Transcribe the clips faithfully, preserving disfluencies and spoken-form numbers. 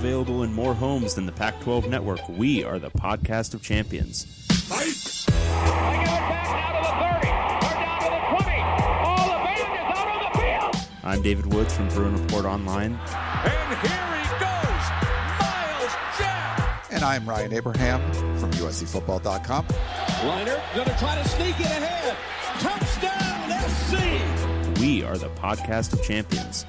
available in more homes than the Pac twelve network. We are the podcast of champions. Fight! I get it back down to the thirty, or down to the twenty. All the band is out on the field. I'm David Woods from Bruin Report Online. And here he goes, Miles Jack. And I'm Ryan Abraham from U S C football dot com. Liner going to try to sneak it ahead. Touchdown, S C. We are the podcast of champions.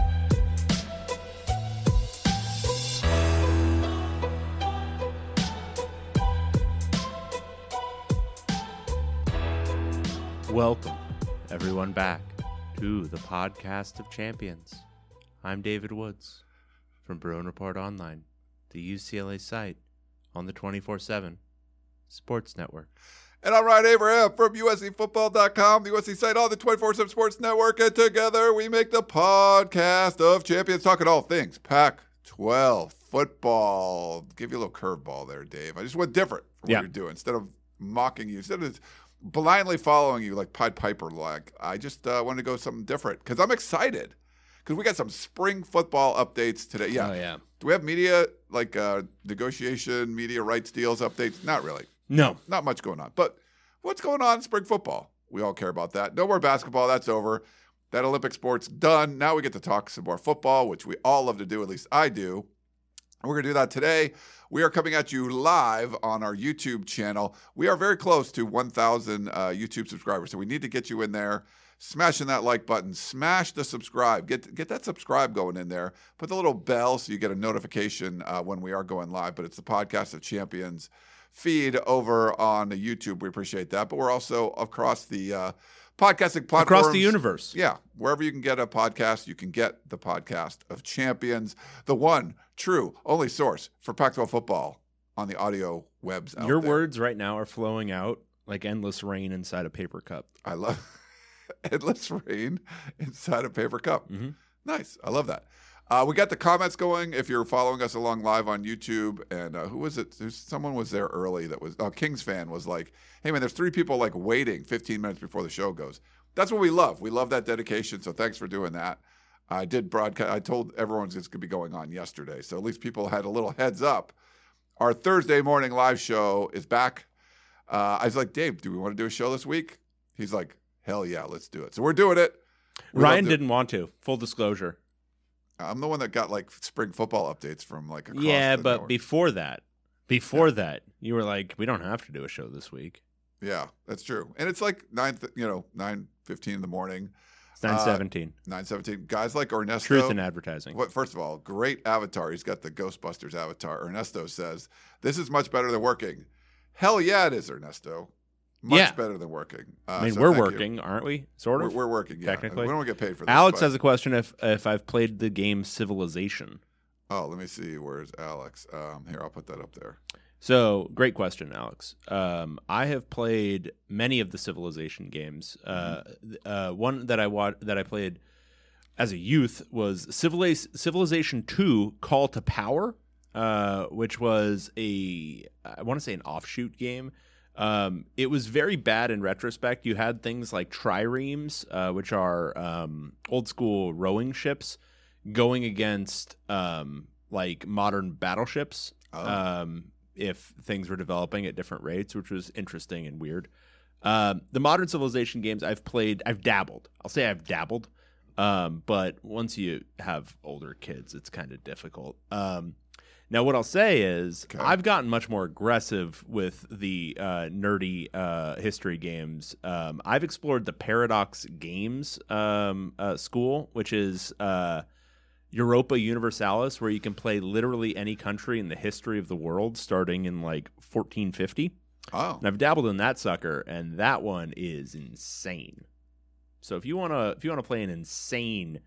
Welcome, everyone, back to the podcast of champions. I'm David Woods from Bruin Report Online, the U C L A site on the twenty-four seven Sports Network. And I'm Ryan Abraham from U S C football dot com, the U S C site on the twenty-four seven Sports Network. And together we make the podcast of champions, talking all things Pac twelve football. Give you a little curveball there, Dave. I just went different from what Yeah. you're doing. Instead of mocking you, instead of blindly following you like Pied Piper, like I just uh, wanted to go something different because I'm excited because we got some spring football updates today. Yeah. Oh, yeah. Do we have media, like uh, negotiation, media rights deals updates? Not really. No. Not much going on. But what's going on in spring football? We all care about that. No more basketball. That's over. That Olympic sport's done. Now we get to talk some more football, which we all love to do. At least I do. We're going to do that today. We are coming at you live on our YouTube channel. We are very close to one thousand uh, YouTube subscribers, so we need to get you in there, smashing that like button, smash the subscribe, get get that subscribe going in there, put the little bell so you get a notification uh, when we are going live, but it's the Podcast of Champions feed over on the YouTube. We appreciate that, but we're also across the uh, podcasting platforms. Across the universe. Yeah, wherever you can get a podcast, you can get the Podcast of Champions, the one true, only source for Pac twelve football on the audio webs out Your there. words right now are flowing out like endless rain inside a paper cup. I love endless rain inside a paper cup. Mm-hmm. Nice. I love that. Uh, we got the comments going. If you're following us along live on YouTube, and uh, who was it? There's, someone was there early that was uh, Kings fan was like, "Hey man, there's three people like waiting fifteen minutes before the show goes." That's what we love. We love that dedication. So thanks for doing that. I did broadcast. I told everyone this could be going on yesterday, so at least people had a little heads up. Our Thursday morning live show is back. Uh, I was like, Dave, do we want to do a show this week? He's like, hell yeah, let's do it. So we're doing it. We Ryan to- didn't want to. Full disclosure. I'm the one that got like spring football updates from like across Yeah, the but network. before that, before yeah. that, you were like, we don't have to do a show this week. Yeah, that's true. And it's like nine, you know, nine fifteen in the morning. It's nine seventeen. Uh, nine seventeen. Guys like Ernesto. Truth in advertising. What? First of all, great avatar. He's got the Ghostbusters avatar. Ernesto says, this is much better than working. Hell yeah, it is, Ernesto. Much yeah. better than working. Uh, I mean, so we're thank working, you. aren't we? Sort of. We're, we're working, yeah. Technically. We don't get paid for this. Alex but... has a question if if I've played the game Civilization. Oh, let me see. Where's Alex? Um, here, I'll put that up there. So, great question, Alex. Um, I have played many of the Civilization games. Uh, Mm-hmm. uh, one that I wa- that I played as a youth was Civiliz- Civilization two: Call to Power, uh, which was a I want to say an offshoot game. Um, it was very bad in retrospect. You had things like triremes, uh, which are um, old school rowing ships, going against um, like modern battleships. Oh. Um, if things were developing at different rates, which was interesting and weird. Um, the modern Civilization games I've played, I've dabbled. I'll say I've dabbled. Um, but once you have older kids, it's kind of difficult. Um, now, what I'll say is Okay. I've gotten much more aggressive with the uh, nerdy uh, history games. Um, I've explored the Paradox Games um, uh, school, which is uh, Europa Universalis, where you can play literally any country in the history of the world starting in like fourteen fifty. Oh. And I've dabbled in that sucker, and that one is insane. So if you want to if you want to play an insane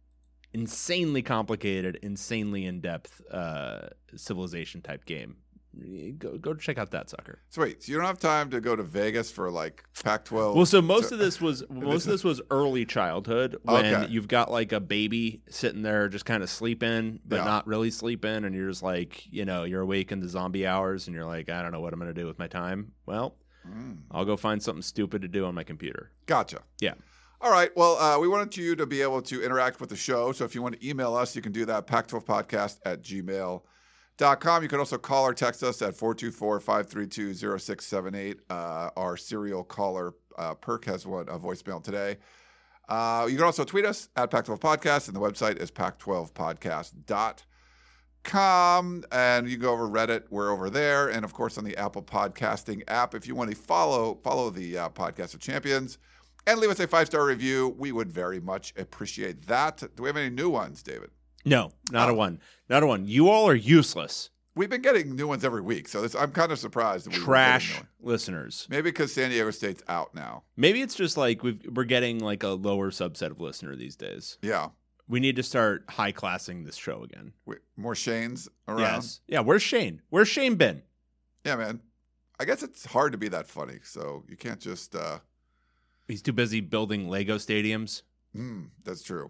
insanely complicated, insanely in-depth uh, Civilization type game, go go check out that sucker. So wait, so you don't have time to go to Vegas for like Pac twelve? Well, so most of this was most of this was early childhood when Okay. you've got like a baby sitting there just kind of sleeping, but Yeah. not really sleeping, and you're just like, you know, you're awake in the zombie hours, and you're like, I don't know what I'm gonna do with my time. Well, Mm. I'll go find something stupid to do on my computer. Gotcha. Yeah. All right. Well, uh, we wanted you to be able to interact with the show. So if you want to email us, you can do that, pac twelve podcast at gmail dot com. You can also call or text us at four two four, five three two, zero six seven eight. Uh, our serial caller, uh, Perk, has one a voicemail today. Uh, you can also tweet us at pac twelve podcast, and the website is pac twelve podcast dot com. And you can go over Reddit. We're over there. And, of course, on the Apple Podcasting app. If you want to follow, follow the uh, Podcast of Champions and leave us a five-star review, we would very much appreciate that. Do we have any new ones, David? No, not Oh. a one. Not a one. You all are useless. We've been getting new ones every week, so this, I'm kind of surprised. That we Trash weren't getting listeners. new ones. Maybe because San Diego State's out now. Maybe it's just like we've, we're getting like a lower subset of listener these days. Yeah. We need to start high-classing this show again. We, more Shanes around. Yes. Yeah, where's Shane? Where's Shane been? Yeah, man. I guess it's hard to be that funny, so you can't just... Uh, He's too busy building Lego stadiums. mm, that's true.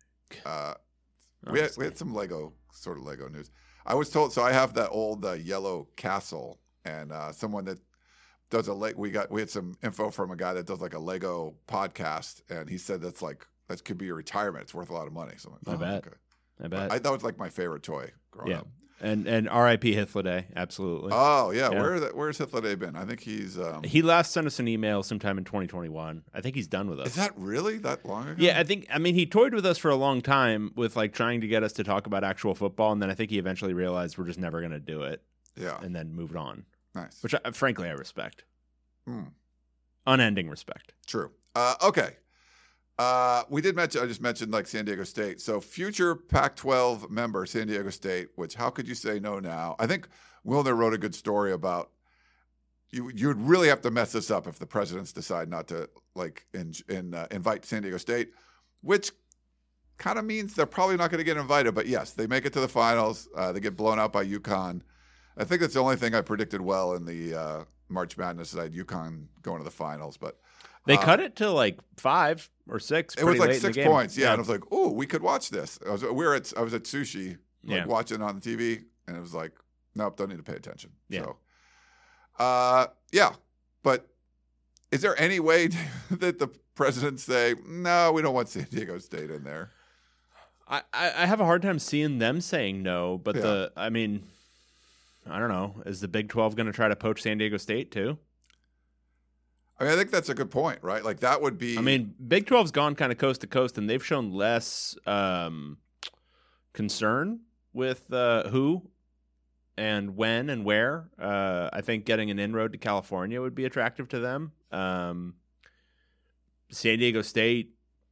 Uh, we, had, we had some Lego, sort of Lego news. I was told, so I have that old uh, yellow castle, and uh, someone that does a, Le- we got, we had some info from a guy that does like a Lego podcast, and he said that's like, that could be your retirement. It's worth a lot of money. So I'm like, I oh, bet. okay. I bet. I, that was like my favorite toy growing yeah. up. And and R I P Hythloday, absolutely. Oh yeah, Yeah. where where's Hythloday been? I think he's. Um, He last sent us an email sometime in twenty twenty-one. I think he's done with us. is that really that long ago? Yeah, I think. I mean, he toyed with us for a long time with like trying to get us to talk about actual football, and then I think he eventually realized we're just never going to do it, Yeah. and then moved on. Nice. Which, I, frankly, I respect. Hmm. Unending respect. True. Uh, okay. Uh, we did mention, I just mentioned like San Diego State. So future Pac twelve member, San Diego State, which how could you say no now? I think Wilner wrote a good story about you. You would really have to mess this up if the presidents decide not to like in, in, uh, invite San Diego State, which kind of means they're probably not going to get invited. But yes, they make it to the finals. Uh, they get blown out by UConn. I think that's the only thing I predicted well in the uh, March Madness. That I had UConn going to the finals, but They uh, cut it to like five or six. It was pretty like late in the six game. points, yeah. And I was like, "Oh, we could watch this." I was, we were at, I was at sushi, like Yeah. watching on the T V, and it was like, "Nope, don't need to pay attention." Yeah. So, uh, yeah. But is there any way that the presidents say, "No, we don't want San Diego State in there"? I, I I have a hard time seeing them saying no, but Yeah. the I mean, I don't know. Is the Big twelve going to try to poach San Diego State too? I mean, I think that's a good point, right? Like that would be. I mean, Big twelve's gone kind of coast to coast, and they've shown less um, concern with uh, who and when and where. Uh, I think getting an inroad to California would be attractive to them. Um, San Diego State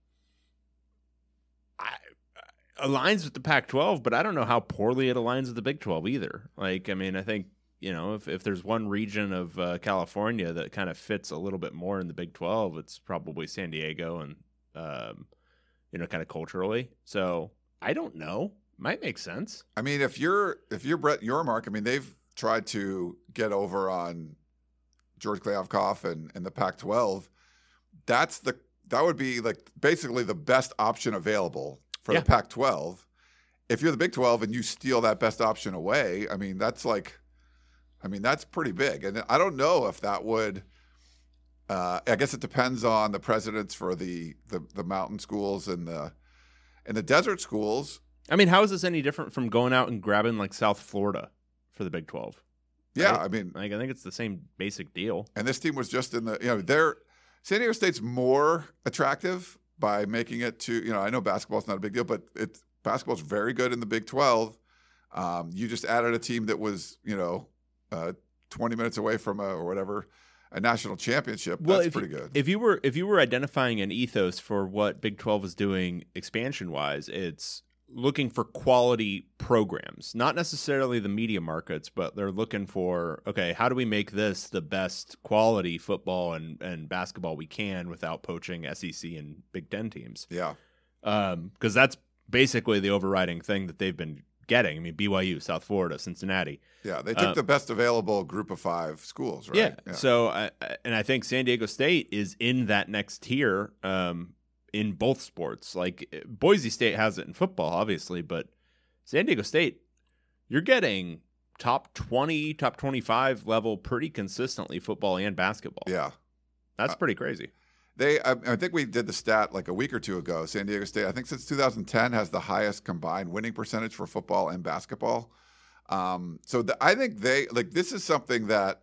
I, aligns with the Pac twelve, but I don't know how poorly it aligns with the Big twelve either. Like, I mean, I think, you know, if, if there's one region of uh, California that kind of fits a little bit more in the Big twelve, it's probably San Diego and, um, you know, kind of culturally. So I don't know. Might make sense. I mean, if you're if you're Brett Yormark, I mean, they've tried to get over on George Kliavkoff and, and the Pac twelve. That's the that would be like basically the best option available for Yeah. the Pac twelve. If you're the Big twelve and you steal that best option away, I mean, that's like, I mean, that's pretty big. And I don't know if that would. Uh, I guess it depends on the presidents for the, the the mountain schools and the and the desert schools. I mean, how is this any different from going out and grabbing like South Florida for the Big twelve? Yeah, Right. I mean, Like, I think it's the same basic deal. and this team was just in the, you know, they're San Diego State's more attractive by making it to, you know, I know basketball's not a big deal, but it's basketball's very good in the Big twelve. Um, you just added a team that was, you know, uh, twenty minutes away from a, or whatever, a national championship. Well, That's if pretty you, good. If you were if you were identifying an ethos for what Big twelve is doing expansion wise, it's looking for quality programs, not necessarily the media markets, but they're looking for, okay, how do we make this the best quality football and, and basketball we can without poaching S E C and Big Ten teams? yeah. Um, because that's basically the overriding thing that they've been getting. I mean, B Y U, South Florida, Cincinnati. Yeah. They took Uh, the best available group of five schools, right? Yeah. So, I, I- and I think San Diego State is in that next tier um, in both sports. Like Boise State has it in football, obviously, but San Diego State, you're getting top twenty, top twenty-five level pretty consistently, football and basketball. Yeah. That's Uh, pretty crazy. They, I, I think we did the stat like a week or two ago. San Diego State, I think since two thousand ten, has the highest combined winning percentage for football and basketball. Um, so the, I think they like this is something that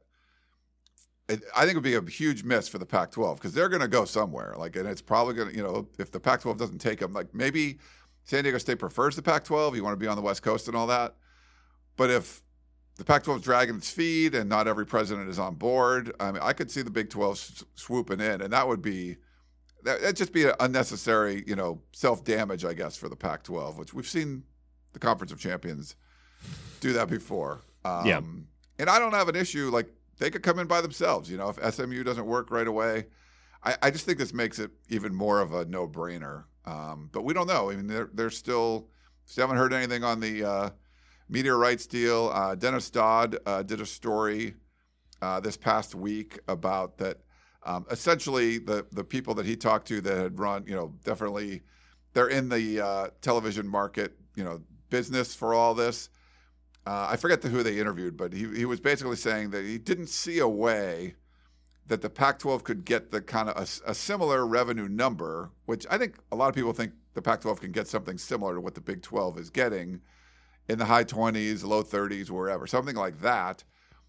it, I think would be a huge miss for the Pac twelve because they're going to go somewhere. Like, and it's probably going to, you know, if the Pac twelve doesn't take them, like maybe San Diego State prefers the Pac twelve. You want to be on the West Coast and all that. But if the Pac twelve is dragging its feet and not every president is on board, I mean, I could see the Big twelve s- swooping in, and that would be that, that'd just be an unnecessary, you know, self-damage, I guess, for the Pac twelve, which we've seen the Conference of Champions do that before. Um, Yeah. And I don't have an issue. Like, they could come in by themselves. You know, if S M U doesn't work right away, I, I just think this makes it even more of a no-brainer. Um, but we don't know. I mean, they're, they're still, still haven't heard anything on the uh, media rights deal. Uh, Dennis Dodd uh, did a story uh, this past week about that. Um, essentially, the the people that he talked to that had run, you know, definitely they're in the uh, television market, you know, business for all this. Uh, I forget the, who they interviewed, but he he was basically saying that he didn't see a way that the Pac twelve could get the kind of a, a similar revenue number, which I think a lot of people think the Pac twelve can get something similar to what the Big twelve is getting in the high twenties, low thirties, wherever, something like that.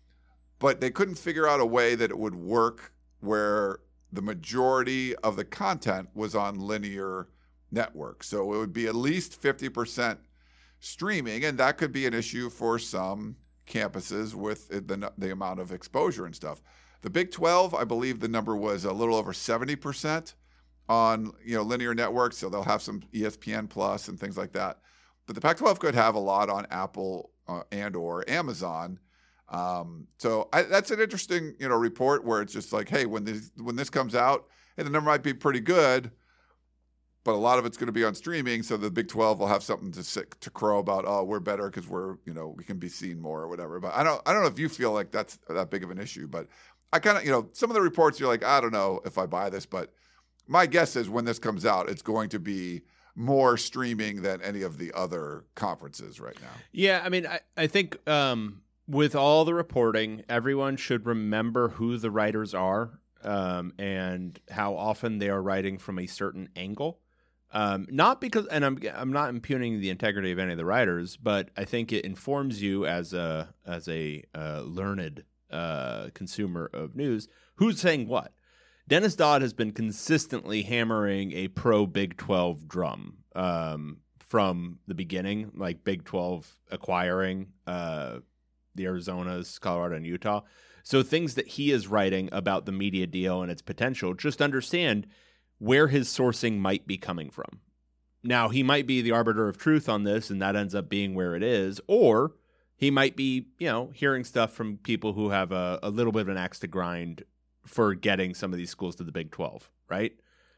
But they couldn't figure out a way that it would work where the majority of the content was on linear networks. So it would be at least fifty percent streaming, and that could be an issue for some campuses with the, the amount of exposure and stuff. The Big twelve, I believe the number was a little over seventy percent on, you know, linear networks, so they'll have some E S P N Plus and things like that. But the Pac twelve could have a lot on Apple uh, and or Amazon. Um, so I, that's an interesting, you know, report where it's just like, hey, when this when this comes out, hey, the number might be pretty good, but a lot of it's going to be on streaming. So the Big twelve will have something to sit, to crow about. Oh, we're better because we're, you know, we can be seen more or whatever. But I don't I don't know if you feel like that's that big of an issue. But I kind of, you know, some of the reports you're like, I don't know if I buy this, but my guess is when this comes out, it's going to be more streaming than any of the other conferences right now. Yeah, I mean, I, I think um, with all the reporting, everyone should remember who the writers are um, and how often they are writing from a certain angle. Um, not because, and I'm I'm not impugning the integrity of any of the writers, but I think it informs you as a as a uh, learned uh, consumer of news who's saying what. Dennis Dodd has been consistently hammering a pro Big twelve drum um, from the beginning, like Big twelve acquiring uh, the Arizonas, Colorado, and Utah. So things that he is writing about the media deal and its potential, just understand where his sourcing might be coming from. Now, he might be the arbiter of truth on this, and that ends up being where it is, or he might be, you know, hearing stuff from people who have a, a little bit of an axe to grind for getting some of these schools to the Big twelve, right?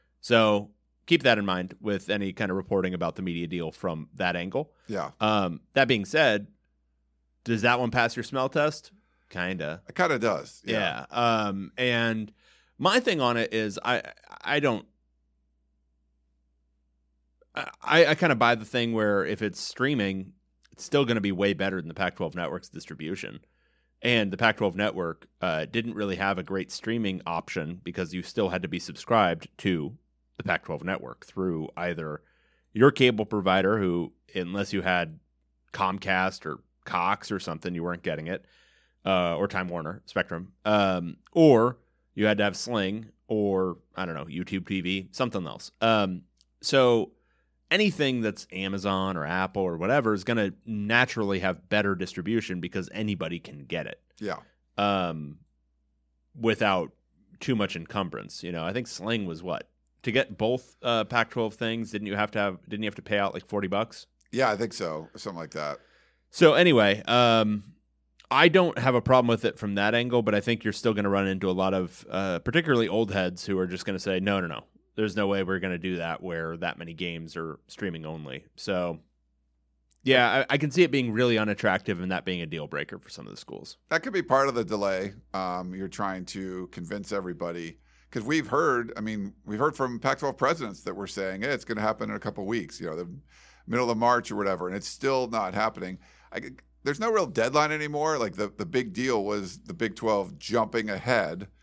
So keep that in mind with any kind of reporting about the media deal from that angle. Yeah. Um, that being said, does that one pass your smell test? Kinda. It kind of does. Yeah. yeah. Um, and my thing on it is I I don't I, I kind of buy the thing where if it's streaming, it's still going to be way better than the Pac twelve network's distribution. And the Pac twelve network uh, didn't really have a great streaming option because you still had to be subscribed to the Pac twelve network through either your cable provider, who, unless you had Comcast or Cox or something, you weren't getting it, uh, or Time Warner, Spectrum, um, or you had to have Sling or, I don't know, YouTube T V, something else. Um, so anything that's Amazon or Apple or whatever is going to naturally have better distribution because anybody can get it. Yeah. Um, without too much encumbrance. You know, I think Sling was what? To get both uh, Pac twelve things, didn't you have to have didn't you have to pay out like forty bucks? Yeah, I think so. Something like that. So anyway, um, I don't have a problem with it from that angle, but I think you're still going to run into a lot of uh, particularly old heads who are just going to say, no, no, no. There's no way we're going to do that where that many games are streaming only. So, yeah, I, I can see it being really unattractive and that being a deal breaker for some of the schools. That could be part of the delay. Um, you're trying to convince everybody because we've heard, I mean, we've heard from Pac twelve presidents that were saying, hey, it's going to happen in a couple of weeks, you know, the middle of March or whatever, and it's still not happening. I, there's no real deadline anymore. Like the, the big deal was the Big twelve jumping ahead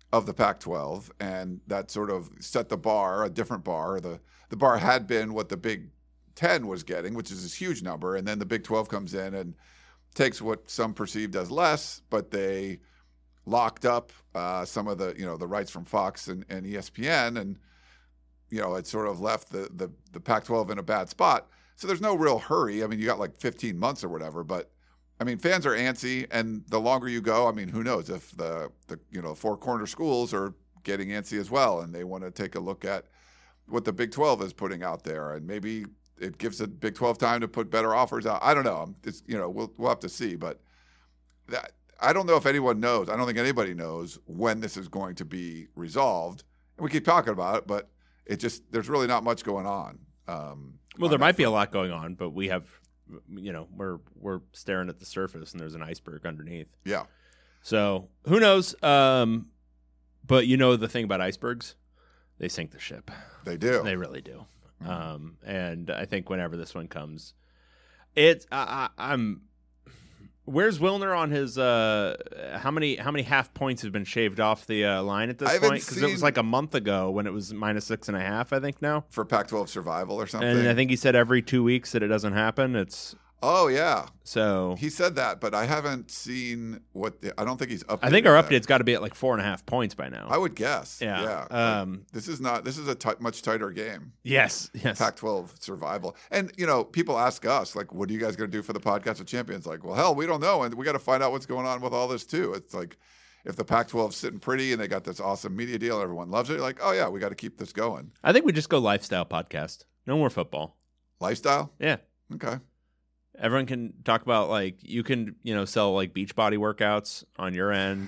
of the Pac twelve, and that sort of set the bar, a different bar. The the bar had been what the Big Ten was getting, which is this huge number, and then the Big twelve comes in and takes what some perceived as less, but they locked up uh, some of the you know the rights from Fox and, and E S P N, and you know it sort of left the, the the Pac twelve in a bad spot. So there's no real hurry. I mean, you got like fifteen months or whatever, but I mean, fans are antsy, and the longer you go, I mean, who knows if the the you know four corner schools are getting antsy as well, and they want to take a look at what the Big twelve is putting out there, and maybe it gives the Big twelve time to put better offers out. I don't know. It's, you know, we'll we'll have to see, but that, I don't know if anyone knows. I don't think anybody knows when this is going to be resolved. And we keep talking about it, but it just there's really not much going on. Um, well, on there might front. be a lot going on, but we have, you know, we're we're staring at the surface, and there's an iceberg underneath. Yeah. So who knows? Um, but you know the thing about icebergs, they sink the ship. They do. They really do. Mm-hmm. Um, and I think whenever this one comes, it's I, I, I'm. Where's Wilner on his? Uh, how many how many half points have been shaved off the uh, line at this I haven't point? Because it was seen- like a month ago when it was minus six and a half. I think now. For Pac twelve survival or something. And I think he said every two weeks that it doesn't happen. It's oh yeah, so. he said that, but I haven't seen what. The, I don't think he's updated. I think our that. update's got to be at like four and a half points by now. I would guess. Yeah. Yeah. Um, Like, this is not. This is a t- much tighter game. yes. Yes. Pac twelve survival, and you know, people ask us like, "What are you guys going to do for the podcast of champions?" Like, well, hell, we don't know, and we got to find out what's going on with all this too. It's like, if the Pac twelve's sitting pretty and they got this awesome media deal, and everyone loves it. Like, oh yeah, we got to keep this going. I think we just go lifestyle podcast. No more football. Lifestyle. Yeah. Okay. Everyone can talk about like you can you know sell like beach body workouts on your end.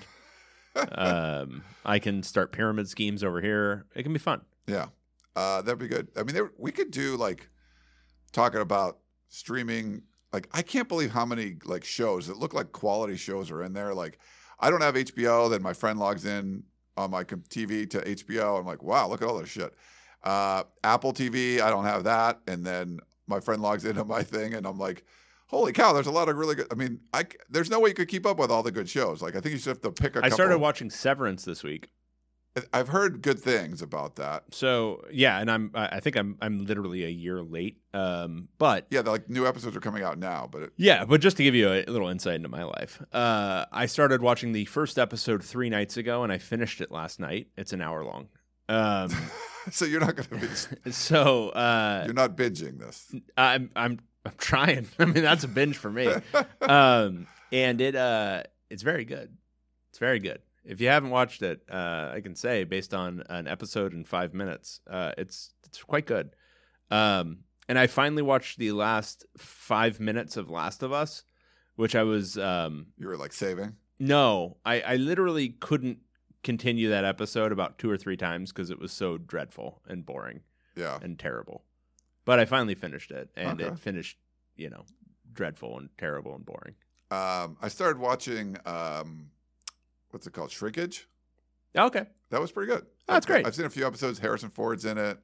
um, I can start pyramid schemes over here. It can be fun. Yeah, uh, that'd be good. I mean, there, we could do like talking about streaming. Like, I can't believe how many like shows that look like quality shows are in there. Like, I don't have H B O. Then my friend logs in on my com- T V to H B O. I'm like, wow, look at all this shit. Uh, Apple T V, I don't have that. And then my friend logs into my thing, and I'm like, holy cow, there's a lot of really good. I mean, I c- there's no way you could keep up with all the good shows. Like, I think you should have to pick a I couple. started watching Severance this week. I've heard good things about that. So yeah, and I'm I I think I'm I'm literally a year late. Um, but Yeah, the, like new episodes are coming out now, but it, yeah, but just to give you a little insight into my life, uh, I started watching the first episode three nights ago, and I finished it last night. It's an hour long. Um, so you're not going to be. so uh, You're not binging this. I'm I'm I'm trying. I mean, that's a binge for me. Um, and it uh, it's very good. It's very good. If you haven't watched it, uh, I can say based on an episode in five minutes, uh, it's it's quite good. Um, and I finally watched the last five minutes of Last of Us, which I was um, You were like saving. no, I, I literally couldn't continue that episode about two or three times because it was so dreadful and boring Yeah. and terrible. But I finally finished it, and Okay. it finished, you know, dreadful and terrible and boring. Um, I started watching. Um, what's it called? Shrinkage. Okay. That was pretty good. Oh, that's I've- great. I've seen a few episodes. Harrison Ford's in it.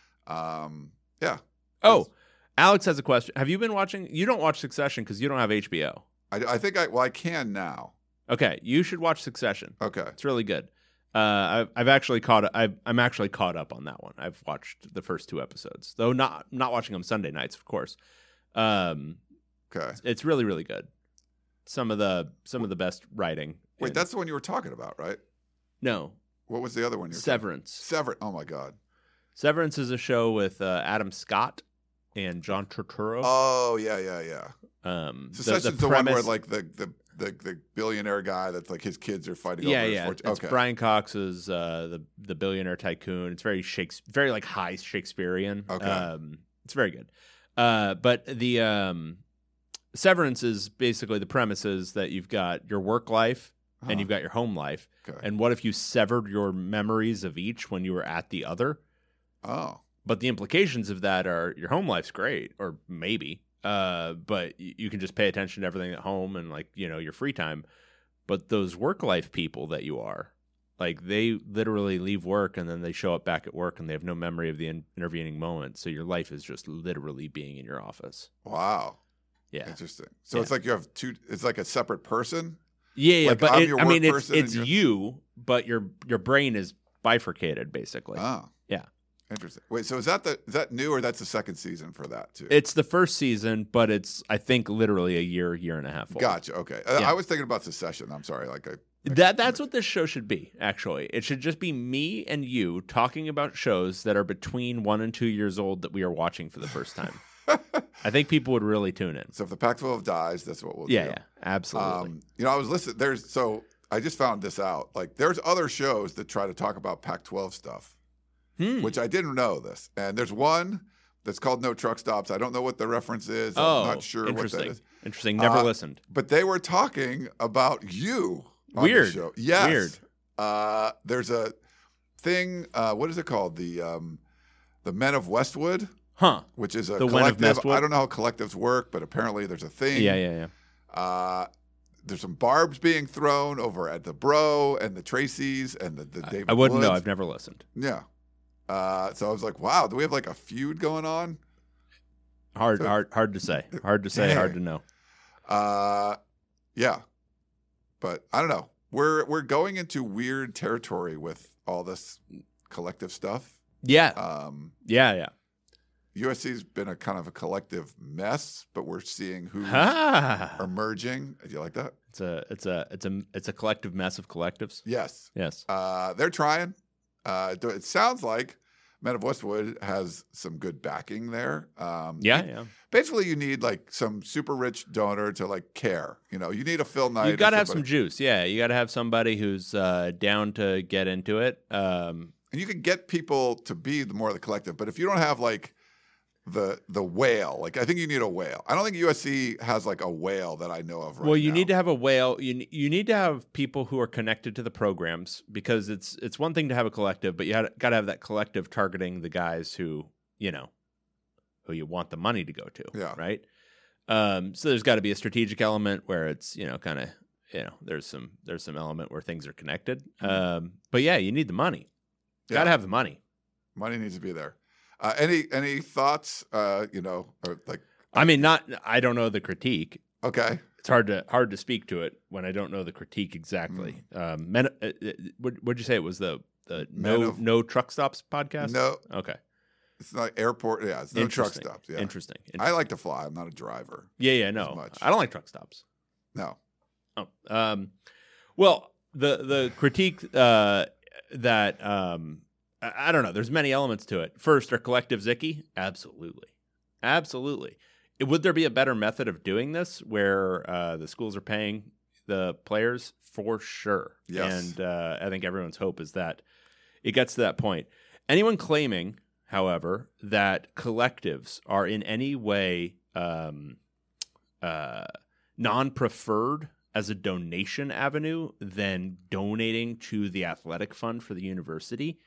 Um, yeah. Oh, Alex has a question. Have you been watching? You don't watch Succession because you don't have H B O. I, I think I well I can now. Okay, you should watch Succession. Okay. It's really good. Uh, I've, I've actually caught. I've, I'm actually caught up on that one. I've watched the first two episodes, though not not watching them Sunday nights, of course. Um, Okay. it's really really good. Some of the some of the best writing. Wait, in- that's the one you were talking about, right? no What was the other one? You were Severance. Severance. Oh my God. Severance is a show with uh, Adam Scott and John Turturro. Oh yeah, yeah, yeah. um, the- Succession's the, the, one where premise- like the, the the the billionaire guy that's like his kids are fighting yeah, over his yeah. fortune. It's Okay. Brian Cox's uh, the the billionaire tycoon. It's very Shakespeare, very like high Shakespearean. Okay. Um, it's very good. Uh, but the um, Severance is basically the premise is that you've got your work life Uh-huh. and you've got your home life. Okay. And what if you severed your memories of each when you were at the other? Oh. But the implications of that are your home life's great, or maybe, uh, but y- you can just pay attention to everything at home and like you know your free time. But those work life people that you are, like they literally leave work and then they show up back at work and they have no memory of the in- intervening moment. So your life is just literally being in your office. Wow. Yeah, Interesting. So Yeah. it's like you have two. It's like a separate person. Yeah, yeah, Like, but I'm it, your I work mean, it's person and it's you're- you, but your your brain is bifurcated, basically. Oh, Yeah. interesting. Wait, so is that the is that new or that's the second season for that too? It's the first season, but it's I think literally a year, year and a half old. Gotcha. Okay, Uh, Yeah. I was thinking about Secession. I'm sorry. Like I, That that's what this show should be. Actually, it should just be me and you talking about shows that are between one and two years old that we are watching for the first time. I think people would really tune in. so if the Pac twelve dies, that's what we'll Yeah, do. yeah, absolutely. Um, you know, I was listening. There's so I just found this out. Like, there's other shows that try to talk about Pac twelve stuff, Hmm. which I didn't know this. And there's one that's called No Truck Stops. I don't know what the reference is. Oh, I'm not sure what interesting. that is. Interesting. Never Uh, listened. But they were talking about you on Weird. the show. Yes. Weird. Uh, there's a thing. Uh, what is it called? The um, the Men of Westwood, Huh? which is a The Men of collective. Westwood? I don't know how collectives work, but apparently there's a thing. Yeah, yeah, yeah. Uh, there's some barbs being thrown over at the Bro and the Tracys and the, the David I wouldn't know. Woods. I've never listened. Yeah. Uh, so I was like, wow, do we have like a feud going on? Hard, So- hard, hard to say. Hard to say. Hard to know. Uh, yeah. But I don't know. We're we're going into weird territory with all this collective stuff. Yeah, Um, yeah, yeah. U S C's been a kind of a collective mess, but we're seeing who's Ah, emerging. Do you like that? it's a, it's a, it's a, it's a collective mess of collectives. Yes. Yes. Uh, they're trying. Uh, it sounds like Men of Westwood has some good backing there. Um, Yeah, you- yeah. Basically, you need like some super rich donor to like care. You know, you need a Phil Knight. You or got to have some somebody. juice. Yeah, you got to have somebody who's uh, down to get into it. Um, and you can get people to be the more of the collective. But if you don't have like the the whale, like I think you need a whale. I don't think U S C has like a whale that I know of right well, you now. need to have a whale. You ne- you need to have people who are connected to the programs because it's it's one thing to have a collective, but you got to have that collective targeting the guys who you know who you want the money to go to. Yeah. Right. Um, so there's got to be a strategic element where it's you know kind of you know there's some there's some element where things are connected. Mhm. Um, but yeah, you need the money. Yeah. Got to have the money. Money needs to be there. Uh, any any thoughts? Uh, you know, or like I mean, not. I don't know the critique. okay, It's hard to hard to speak to it when I don't know the critique exactly. Um, men, uh, uh, what would you say it was the the Men no of- no truck stops podcast? no, Okay. it's not airport. Yeah, it's no truck Interesting. stops. Yeah, Interesting. I like to fly. I'm not a driver. Yeah, yeah, no. much. I don't like truck stops. No. Oh. Um, well, the the critique uh, that um, I, I don't know. There's many elements to it. First, are collectives icky? Absolutely, absolutely. Would there be a better method of doing this where uh, the schools are paying the players? For sure. Yes. And uh, I think everyone's hope is that it gets to that point. Anyone claiming, however, that collectives are in any way um, uh, non-preferred as a donation avenue than donating to the athletic fund for the university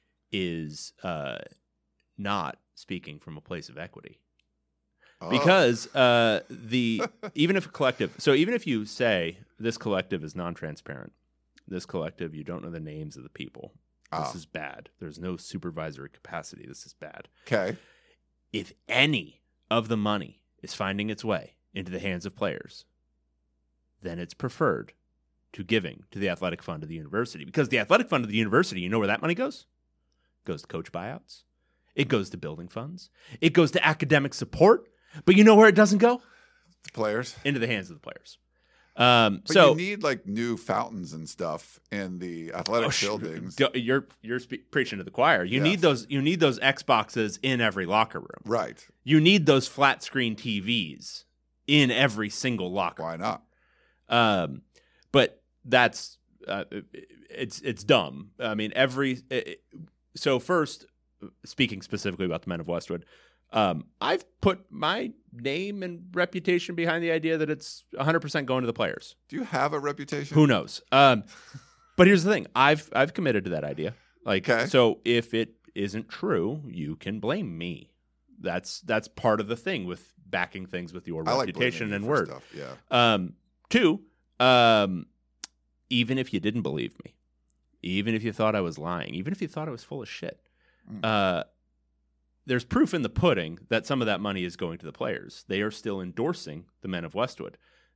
is uh, not speaking from a place of equity. Oh. Because uh, the even if a collective, so even if you say this collective is non-transparent, this collective you don't know the names of the people, this Ah. is bad. There's no supervisory capacity. This is bad. Okay. If any of the money is finding its way into the hands of players, then it's preferred to giving to the athletic fund of the university. Because the athletic fund of the university, you know where that money goes? It goes to coach buyouts. It goes to building funds. It goes to academic support. But you know where it doesn't go? The players. Into the hands of the players. Um, But so you need like new fountains and stuff in the athletic Oh, sh- buildings. d- You're you're spe- preaching to the choir. You Yes. need those. You need those Xboxes in every locker room. Right. You need those flat screen T Vs in every single locker. Why not? Um, but that's uh, it's it's dumb. I mean, every it, so first, speaking specifically about the Men of Westwood, um, I've put my name and reputation behind the idea that it's one hundred percent going to the players. Do you have a reputation? Who knows? Um, but here's the thing: I've I've committed to that idea. Like, Okay. so if it isn't true, you can blame me. That's that's part of the thing with backing things with your I like reputation blaming and you for word. stuff. Yeah. Um, two, um, even if you didn't believe me, even if you thought I was lying, even if you thought I was full of shit, Mm. uh, there's proof in the pudding that some of that money is going to the players. They are still endorsing the Men of Westwood.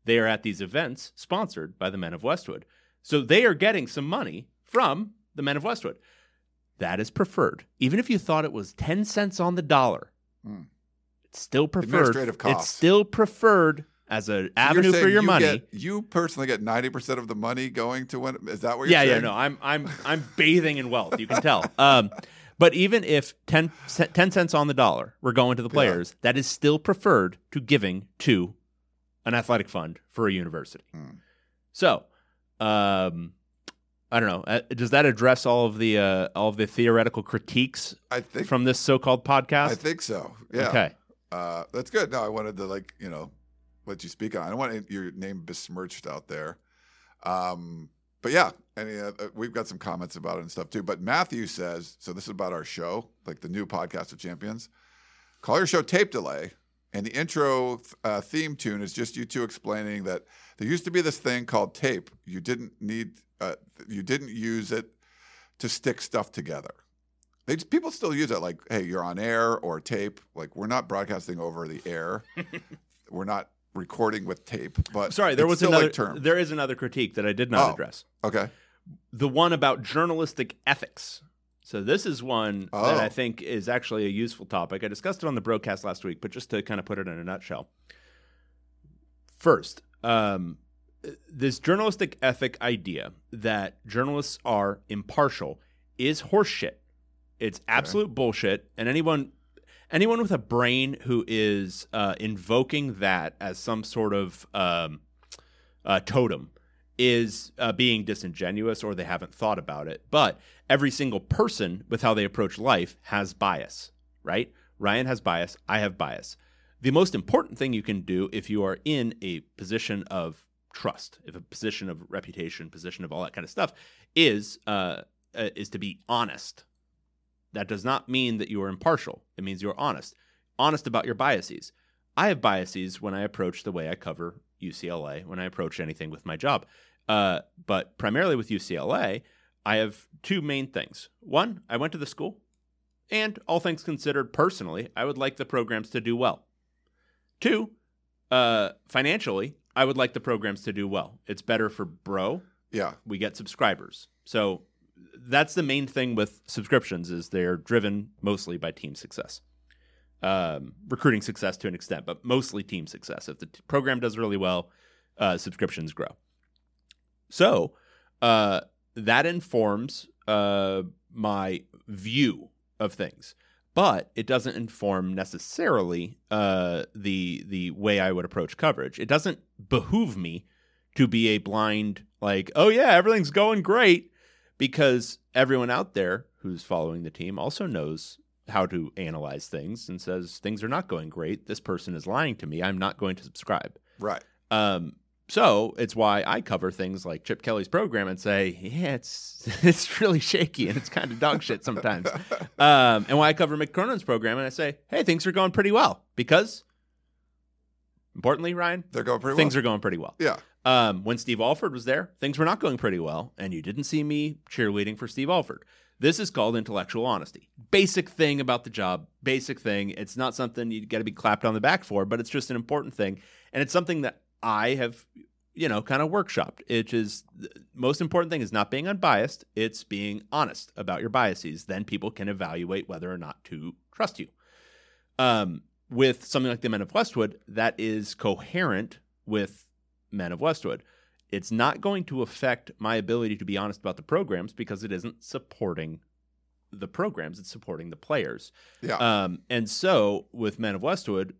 they are at these events sponsored by the Men of Westwood. So they are getting some money from the Men of Westwood. That is preferred. Even if you thought it was ten cents on the dollar, mm. it's still preferred. Administrative costs. It's still preferred as an so avenue for your you money. Get, you personally get ninety percent of the money going to when, is that what you're yeah, saying? Yeah, yeah, no, I'm I'm I'm bathing in wealth, you can tell. Um, but even if ten, ten cents on the dollar were going to the players, yeah. that is still preferred to giving to an athletic fund for a university. Mm. So, um, I don't know. Uh, does that address all of the uh, all of the theoretical critiques I think, from this so-called podcast? I think so. Yeah. Okay. Uh, that's good. No, I wanted to like you know let you speak on. I don't want your name besmirched out there. Um, but yeah, any uh, we've got some comments about it and stuff too. But Matthew says so. This is about our show, like the new podcast of champions. Call your show Tape Delay, and the intro uh, theme tune is just you two explaining that there used to be this thing called tape. You didn't need. Uh, you didn't use it to stick stuff together. They just, people still use it like, hey, you're on air or tape. Like, we're not broadcasting over the air. We're not recording with tape. But sorry, there was still another. like terms. There is another critique that I did not oh, address. Okay, the one about journalistic ethics. So this is one oh. that I think is actually a useful topic. I discussed it on the broadcast last week, but just to kind of put it in a nutshell. First, um, this journalistic ethic idea that journalists are impartial is horseshit. It's absolute okay. bullshit. And anyone anyone with a brain who is uh, invoking that as some sort of um, uh, totem is uh, being disingenuous, or they haven't thought about it. But every single person with how they approach life has bias, right? Ryan has bias. I have bias. The most important thing you can do if you are in a position of trust, if a position of reputation, position of all that kind of stuff, is uh, uh, is to be honest. That does not mean that you are impartial. It means you're honest. Honest about your biases. I have biases when I approach the way I cover U C L A, when I approach anything with my job. Uh, but primarily with U C L A, I have two main things. One, I went to the school, and all things considered, personally, I would like the programs to do well. Two, uh, financially, I would like the programs to do well. It's better for Bro. Yeah. We get subscribers. So that's the main thing with subscriptions is they're driven mostly by team success. Um, recruiting success to an extent, but mostly team success. If the t- program does really well, uh, subscriptions grow. So uh, that informs uh, my view of things. But it doesn't inform necessarily uh, the the way I would approach coverage. It doesn't behoove me to be a blind, like, oh yeah, everything's going great, because everyone out there who's following the team also knows how to analyze things and says things are not going great. This person is lying to me. I'm not going to subscribe. Right. Um, so it's why I cover things like Chip Kelly's program and say, yeah, it's it's really shaky and it's kind of dog shit sometimes. Um, and why I cover Mick Cronin's program and I say, hey, things are going pretty well. Because, importantly, Ryan, they're going pretty things well. are going pretty well. Yeah. Um, when Steve Alford was there, things were not going pretty well, and you didn't see me cheerleading for Steve Alford. This is called intellectual honesty. Basic thing about the job, basic thing. It's not something you got to be clapped on the back for, but it's just an important thing. And it's something that I have, you know, kind of workshopped. It is the most important thing is not being unbiased. It's being honest about your biases. Then people can evaluate whether or not to trust you. Um, with something like the Men of Westwood, that is coherent with Men of Westwood. It's not going to affect my ability to be honest about the programs because it isn't supporting the programs. It's supporting the players. Yeah. Um, and so with Men of Westwood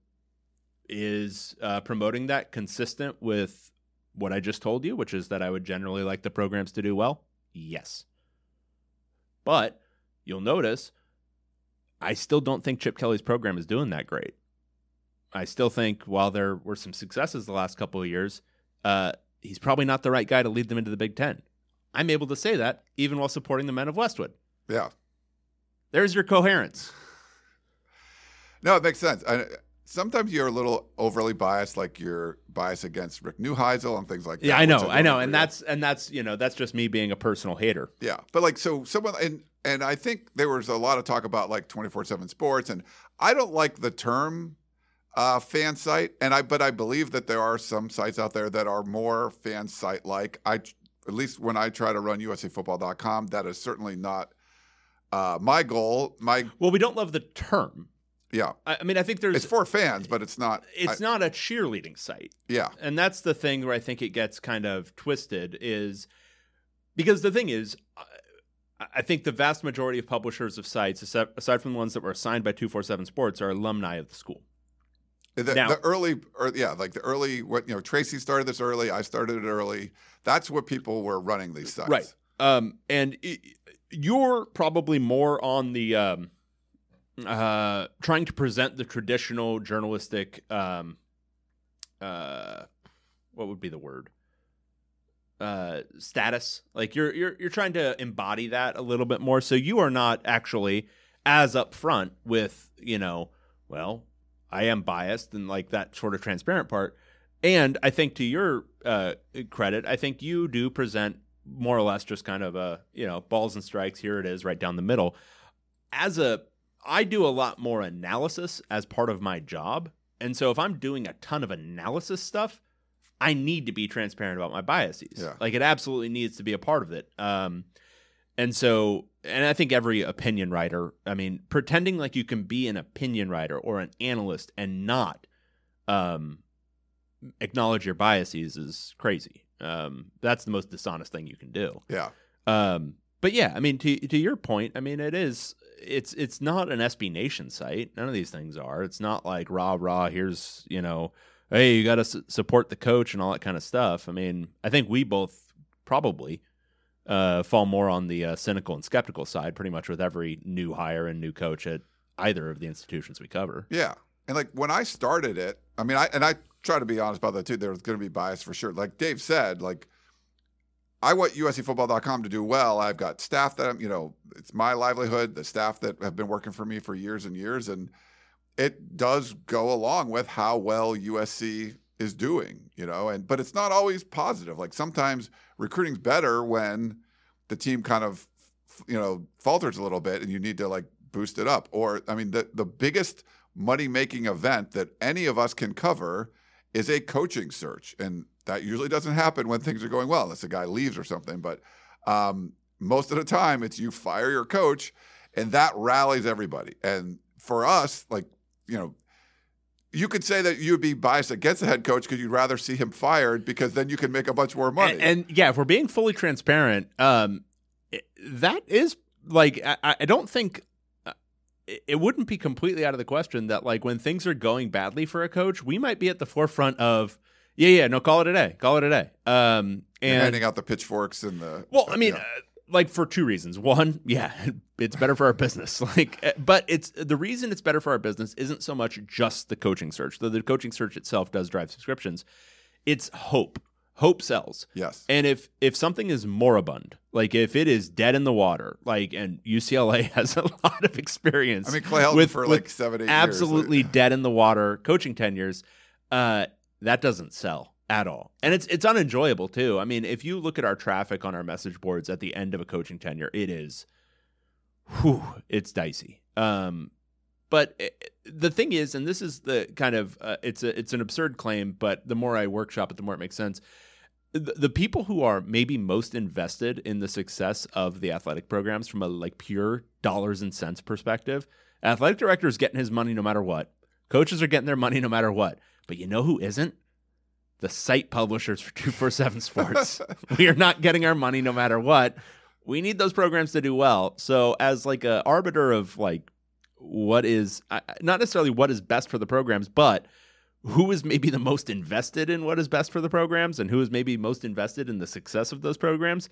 is uh, promoting that consistent with what I just told you, which is that I would generally like the programs to do well. Yes. But you'll notice I still don't think Chip Kelly's program is doing that great. I still think while there were some successes the last couple of years, uh, he's probably not the right guy to lead them into the Big Ten. I'm able to say that even while supporting the Men of Westwood. Yeah. There's your coherence. No, it makes sense. I, sometimes you're a little overly biased, like you're biased against Rick Neuheisel and things like that. Yeah, I know, I, I know. And that's, and that's, you know, that's just me being a personal hater. Yeah. But like, so someone, and, and I think there was a lot of talk about like twenty-four seven sports, and I don't like the term uh, fan site, and I but I believe that there are some sites out there that are more fan site like. I at least when I try to run U S A football dot com, that is certainly not uh, my goal. My Well, we don't love the term. yeah, I, I mean, I think there's it's for fans, but it's not. it's I, not a cheerleading site. yeah, And that's the thing where I think it gets kind of twisted is because the thing is, I- I think the vast majority of publishers of sites, aside aside from the ones that were assigned by two forty-seven Sports, are alumni of the school. the, Now- the early, or, yeah, like the early. What you know, Tracy started this early. I started it early. That's what people were running these sites. Right. Um, and it, you're probably more on the um, uh, trying to present the traditional journalistic, um, uh, what would be the word? Uh, status. Like you're you're you're trying to embody that a little bit more. So you are not actually as upfront with, you know, well, I am biased and like that sort of transparent part. And I think to your uh, credit, I think you do present more or less just kind of a, you know, balls and strikes. Here it is right down the middle. As a, I do a lot more analysis as part of my job. And so if I'm doing a ton of analysis stuff, I need to be transparent about my biases. Yeah. Like it absolutely needs to be a part of it. Um, and so, and I think every opinion writer, I mean, pretending like you can be an opinion writer or an analyst and not, um, acknowledge your biases is crazy. Um, that's the most dishonest thing you can do. Yeah. Um, but yeah, I mean, to to your point, I mean, it is. It's it's not an S B Nation site. None of these things are. It's not like rah rah. Here's you know, hey, you got to su- support the coach and all that kind of stuff. I mean, I think we both probably uh, fall more on the uh, cynical and skeptical side, pretty much with every new hire and new coach at either of the institutions we cover. Yeah. And like when I started it, I mean, I and I try to be honest about that too. There was going to be bias for sure. Like Dave said, like I want U S A football dot com to do well. I've got staff that I'm, you know, it's my livelihood, the staff that have been working for me for years and years. And it does go along with how well U S C is doing, you know, and but it's not always positive. Like sometimes recruiting's better when the team kind of, you know, falters a little bit and you need to like boost it up. Or, I mean, the, the biggest money-making event that any of us can cover is a coaching search. And that usually doesn't happen when things are going well, unless a guy leaves or something. But um, most of the time, it's you fire your coach, and that rallies everybody. And for us, like, you know, you could say that you'd be biased against the head coach because you'd rather see him fired because then you can make a bunch more money. And, and yeah, if we're being fully transparent, um, it, that is like I, I don't think uh, it, it wouldn't be completely out of the question that like when things are going badly for a coach, we might be at the forefront of yeah, yeah, no, call it a day, call it a day. Um, and and handing out the pitchforks and the well, I mean. yeah. Uh, like for two reasons. One, yeah, it's better for our business. Like, but it's the reason it's better for our business isn't so much just the coaching search, though the coaching search itself does drive subscriptions. It's hope. Hope sells. Yes. And if if something is moribund, like if it is dead in the water, like and U C L A has a lot of experience. I mean, Clay Helton with, for with like seven, eight absolutely years. dead in the water coaching tenures, uh, that doesn't sell at all. And it's it's unenjoyable too. I mean, if you look at our traffic on our message boards at the end of a coaching tenure, it is whew, it's dicey. Um but it, the thing is, and this is the kind of uh, it's a it's an absurd claim, but the more I workshop it, the more it makes sense. The, the people who are maybe most invested in the success of the athletic programs from a like pure dollars and cents perspective, athletic director is getting his money no matter what. Coaches are getting their money no matter what. But you know who isn't? The site publishers for two forty-seven Sports. We are not getting our money no matter what. We need those programs to do well. So as like a arbiter of like what is not necessarily what is best for the programs, but who is maybe the most invested in what is best for the programs and who is maybe most invested in the success of those programs.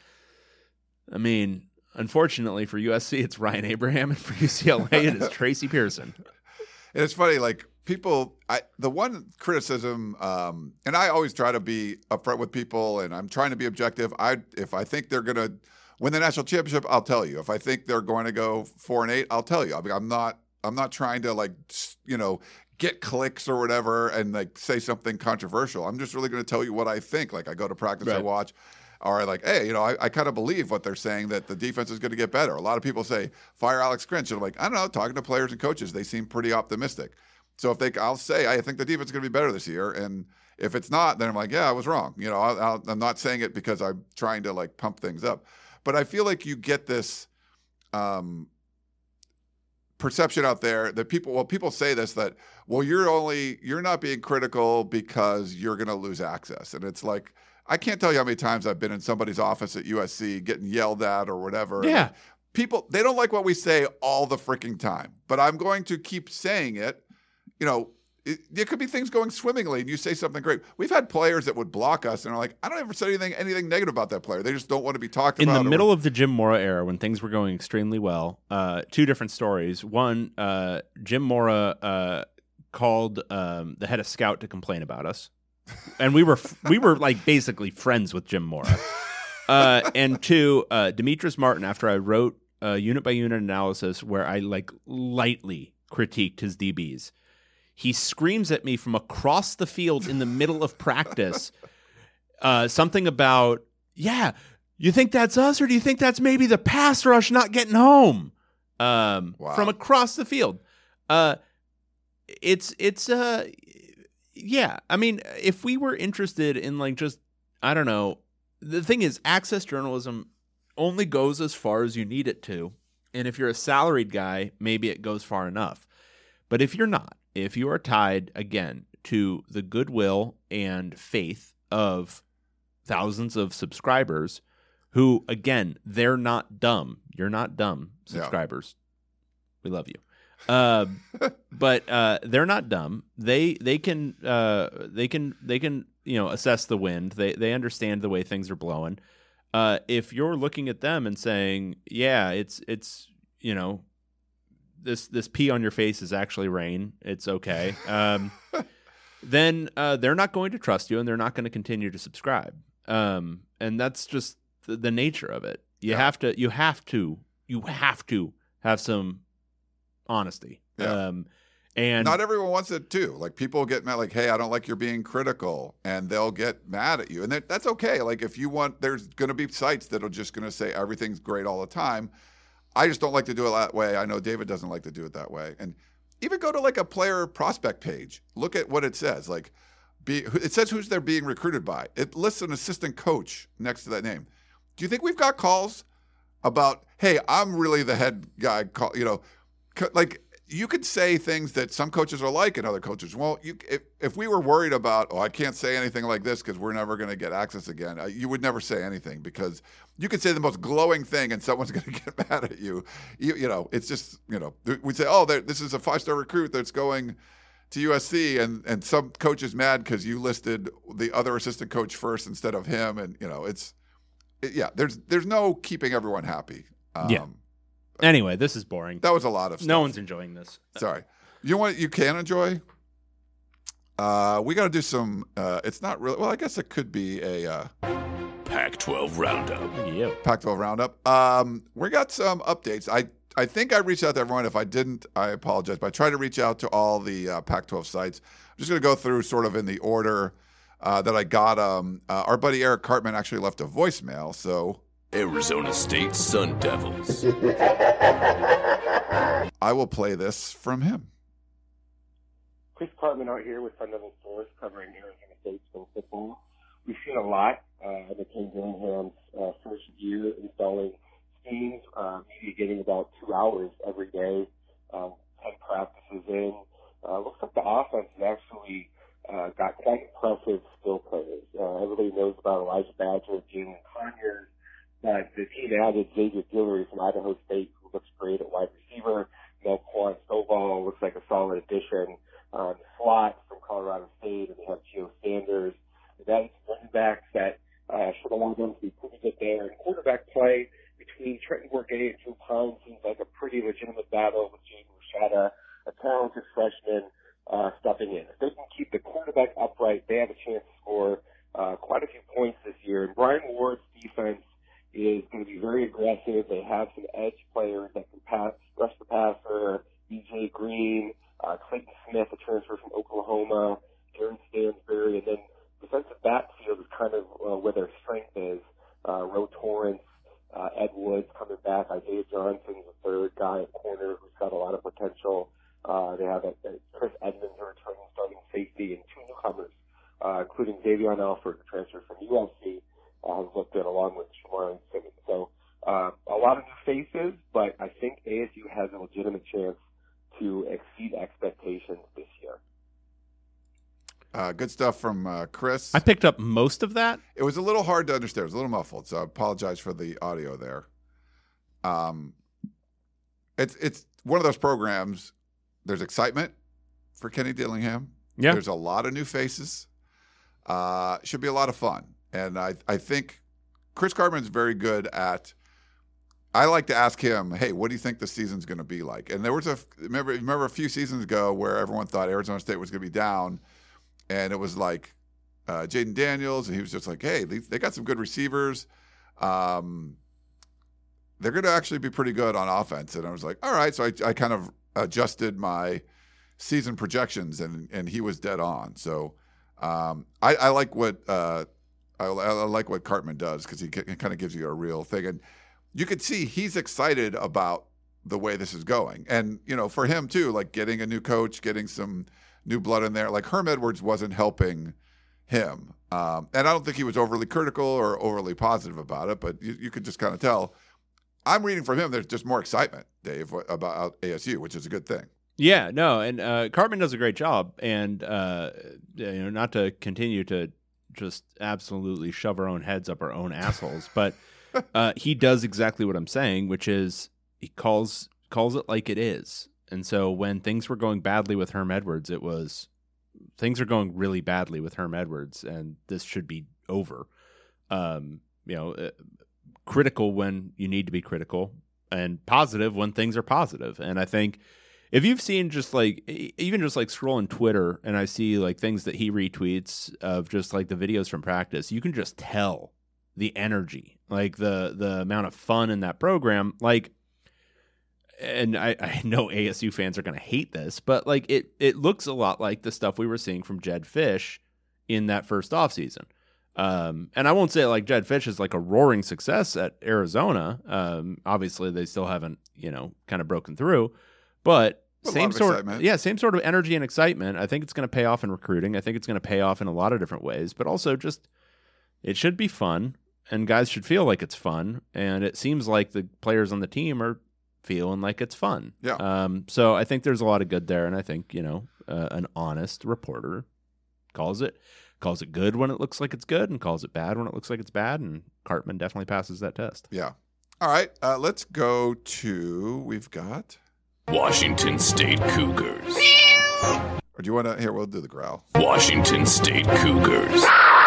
I mean, unfortunately for U S C, it's Ryan Abraham, and for U C L A, it is Tracy Pearson. And it's funny, like people, I the one criticism, um, and I always try to be upfront with people, and I'm trying to be objective. I if I think they're going to win the national championship, I'll tell you. If I think they're going to go four and eight, I'll tell you. I mean, I'm not I'm not trying to like you know get clicks or whatever and like say something controversial. I'm just really going to tell you what I think. Like I go to practice, right. I watch. Or like, hey, you know, I, I kind of believe what they're saying that the defense is going to get better. A lot of people say fire Alex Grinch, and I'm like, I don't know. Talking to players and coaches, they seem pretty optimistic. So if they, I'll say, I think the defense is going to be better this year. And if it's not, then I'm like, yeah, I was wrong. You know, I'll, I'll, I'm not saying it because I'm trying to like pump things up. But I feel like you get this um, perception out there that people, well, people say this, that, well, you're only, you're not being critical because you're going to lose access. And it's like, I can't tell you how many times I've been in somebody's office at U S C getting yelled at or whatever. Yeah. And people, they don't like what we say all the freaking time, but I'm going to keep saying it. You know, it, it could be things going swimmingly and you say something great. We've had players that would block us and are like, I don't ever say anything anything negative about that player. They just don't want to be talked in about. In the middle of the Jim Mora era, when things were going extremely well, uh, two different stories. One, uh, Jim Mora uh, called um, the head of scout to complain about us. And we were we were like basically friends with Jim Mora. Uh, and two, uh, Demetrius Martin, after I wrote a unit by unit analysis where I like lightly critiqued his D Bs, he screams at me from across the field in the middle of practice uh, something about, yeah, you think that's us or do you think that's maybe the pass rush not getting home? Um, wow. From across the field. Uh, it's it's uh. Yeah, I mean, if we were interested in like just, I don't know, the thing is access journalism only goes as far as you need it to. And if you're a salaried guy, maybe it goes far enough. But if you're not, if you are tied, again, to the goodwill and faith of thousands of subscribers who, again, they're not dumb. You're not dumb, subscribers. Yeah. We love you. uh, but uh, they're not dumb. They they can uh, they can they can you know assess the wind. They they understand the way things are blowing. Uh, if you're looking at them and saying, yeah, it's it's you know this this pee on your face is actually rain. It's okay. Um, then uh, they're not going to trust you, and they're not going to continue to subscribe. Um, and that's just the, the nature of it. You Yeah. have to you have to you have to have some honesty. Yeah. Um, and not everyone wants it too. Like people get mad, like, hey, I don't like you're being critical, and they'll get mad at you. And that, that's okay. Like if you want, there's going to be sites that are just going to say everything's great all the time. I just don't like to do it that way. I know David doesn't like to do it that way. And even go to like a player prospect page. Look at what it says. Like be, it says who's they're being recruited by. It lists an assistant coach next to that name. Do you think we've got calls about, hey, I'm really the head guy, call, you know, like you could say things that some coaches are like and other coaches won't. You, if, if we were worried about, oh, I can't say anything like this because we're never going to get access again, uh, you would never say anything because you could say the most glowing thing and someone's going to get mad at you. You, you know, it's just, you know, we'd say, oh, this is a five-star recruit that's going to U S C, and, and some coach is mad because you listed the other assistant coach first instead of him. And, you know, it's, it, yeah, there's there's no keeping everyone happy. Um, yeah. Anyway, this is boring. That was a lot of stuff. No one's enjoying this. Sorry. You know what you can enjoy? Uh, we got to do some, uh, it's not really, well, I guess it could be a uh, Pac twelve Roundup. Yeah. Pac twelve Roundup. Um, we got some updates. I, I think I reached out to everyone. If I didn't, I apologize. But I tried to reach out to all the uh, Pac twelve sites. I'm just going to go through sort of in the order uh, that I got. Um, uh, our buddy Eric Cartman actually left a voicemail, so... Arizona State Sun Devils. I will play this from him. Chris Cartman out here with Sun Devil Source covering Arizona State spring football. We've seen a lot uh, in the Ken Gillingham's uh, first year installing schemes, uh, maybe getting about two hours every day, um, ten practices in. Uh, looks like the offense has actually uh, got quite impressive skill players. Uh, everybody knows about Elijah Badger, Jalen Conyers. But the team added Xavier Guillory from Idaho State, who looks great at wide receiver. Melquan Stovall looks like a solid addition. Um, slot from Colorado State, and they have Gio Sanders. That's running backs that uh, should allow them to be pretty good there. And quarterback play between Trenton Bourguet and Drew Pine seems like a pretty legitimate battle with Jaden Rashada, a talented freshman, uh, stepping in. If they can keep the quarterback upright, they have a chance to score uh, quite a few points this year. And Brian Ward's defense is going to be very aggressive. They have some edge players that can pass, rush the passer, B J Green, uh, Clayton Smith, a transfer from Oklahoma, Aaron Stansbury, and then defensive backfield is kind of uh, where their strength is. Uh, Ro Torrance, uh, Ed Woods coming back, Isaiah Johnson's the third guy at corner who's got a lot of potential. Uh, they have a, a Chris Edmonds, a returning starting safety, and two newcomers, uh, including Davion Alford, the transfer from U S C, uh, has looked good along with Shamar and Simmons. So uh, a lot of new faces, but I think A S U has a legitimate chance to exceed expectations this year. Uh, good stuff from uh, Chris. I picked up most of that. It was a little hard to understand. It was a little muffled, so I apologize for the audio there. Um, it's it's one of those programs. There's excitement for Kenny Dillingham. Yeah. There's a lot of new faces. Uh, should be a lot of fun, and I I think Chris Cartman's very good at. I like to ask him, hey, what do you think the season's going to be like? And there was a remember remember a few seasons ago where everyone thought Arizona State was going to be down. And it was like uh, Jaden Daniels, and he was just like, hey, they, they got some good receivers. Um, they're going to actually be pretty good on offense. And I was like, all right. So I, I kind of adjusted my season projections, and, and he was dead on. So um, I, I like what uh, I, I like what Cartman does, because he, he kind of gives you a real thing. And you can see he's excited about the way this is going. And, you know, for him too, like getting a new coach, getting some – new blood in there. Like Herm Edwards wasn't helping him. Um, and I don't think he was overly critical or overly positive about it, but you, you could just kind of tell. I'm reading from him, there's just more excitement, Dave, about A S U, which is a good thing. Yeah, no, and uh, Cartman does a great job. And, uh, you know, not to continue to just absolutely shove our own heads up our own assholes, but uh, he does exactly what I'm saying, which is he calls calls it like it is. And so when things were going badly with Herm Edwards, it was things are going really badly with Herm Edwards, and this should be over. Um, you know, uh, critical when you need to be critical, and positive when things are positive. And I think if you've seen just like even just like scrolling Twitter, and I see like things that he retweets of just like the videos from practice, you can just tell the energy, like the the amount of fun in that program, like. And I, I know A S U fans are going to hate this, but like it, it looks a lot like the stuff we were seeing from Jedd Fisch in that first offseason. Um, and I won't say like Jedd Fisch is like a roaring success at Arizona. Um, obviously, they still haven't, you know, kind of broken through, but a same of sort excitement. of yeah, same sort of energy and excitement. I think it's going to pay off in recruiting. I think it's going to pay off in a lot of different ways, but also just it should be fun, and guys should feel like it's fun. And it seems like the players on the team are feeling like it's fun. Yeah. Um, so I think there's a lot of good there, and I think, you know, uh, an honest reporter calls it calls it good when it looks like it's good, and calls it bad when it looks like it's bad, and Cartman definitely passes that test. Yeah. All right. Uh, let's go to we've got Washington State Cougars. Or do you want to? Here, we'll do the growl. Washington State Cougars.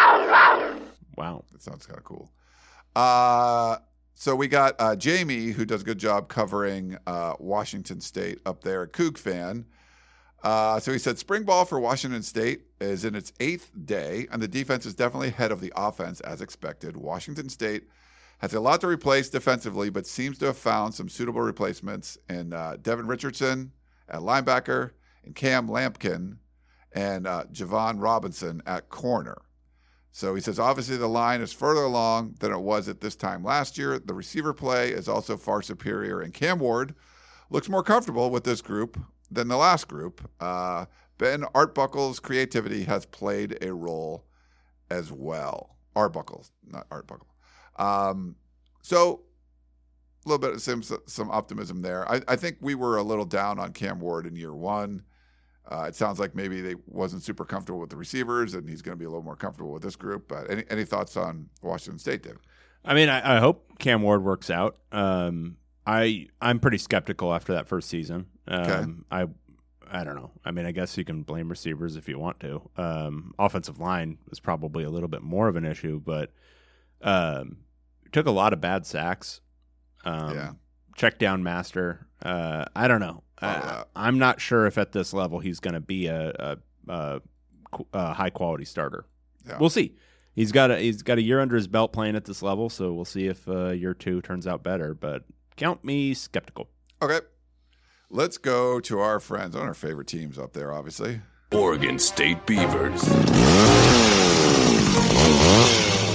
Wow. That sounds kind of cool. Uh, so we got uh, Jamie, who does a good job covering uh, Washington State up there at Coug Fan. Uh, so he said, spring ball for Washington State is in its eighth day, and the defense is definitely ahead of the offense as expected. Washington State has a lot to replace defensively, but seems to have found some suitable replacements in uh, Devin Richardson at linebacker, and Cam Lampkin, and uh, Javon Robinson at corner. So he says, obviously the line is further along than it was at this time last year. The receiver play is also far superior, and Cam Ward looks more comfortable with this group than the last group. Uh, Ben Arbuckle's creativity has played a role as well. Arbuckle, not Arbuckle. Um, so a little bit of some, some optimism there. I, I think we were a little down on Cam Ward in year one. Uh, it sounds like maybe they wasn't super comfortable with the receivers, and he's going to be a little more comfortable with this group. But any any thoughts on Washington State, David? I mean, I, I hope Cam Ward works out. Um, I I'm pretty skeptical after that first season. Um, okay. I I don't know. I mean, I guess you can blame receivers if you want to. Um, offensive line was probably a little bit more of an issue, but um, took a lot of bad sacks. Um, yeah. Check down master. Uh, I don't know. Oh, uh, yeah. I'm not sure if at this level he's going to be a, a, a, a high quality starter. Yeah. We'll see. He's got a he's got a year under his belt playing at this level, so we'll see if uh, year two turns out better. But count me skeptical. Okay, let's go to our friends, one of our favorite teams up there, obviously. Oregon State Beavers.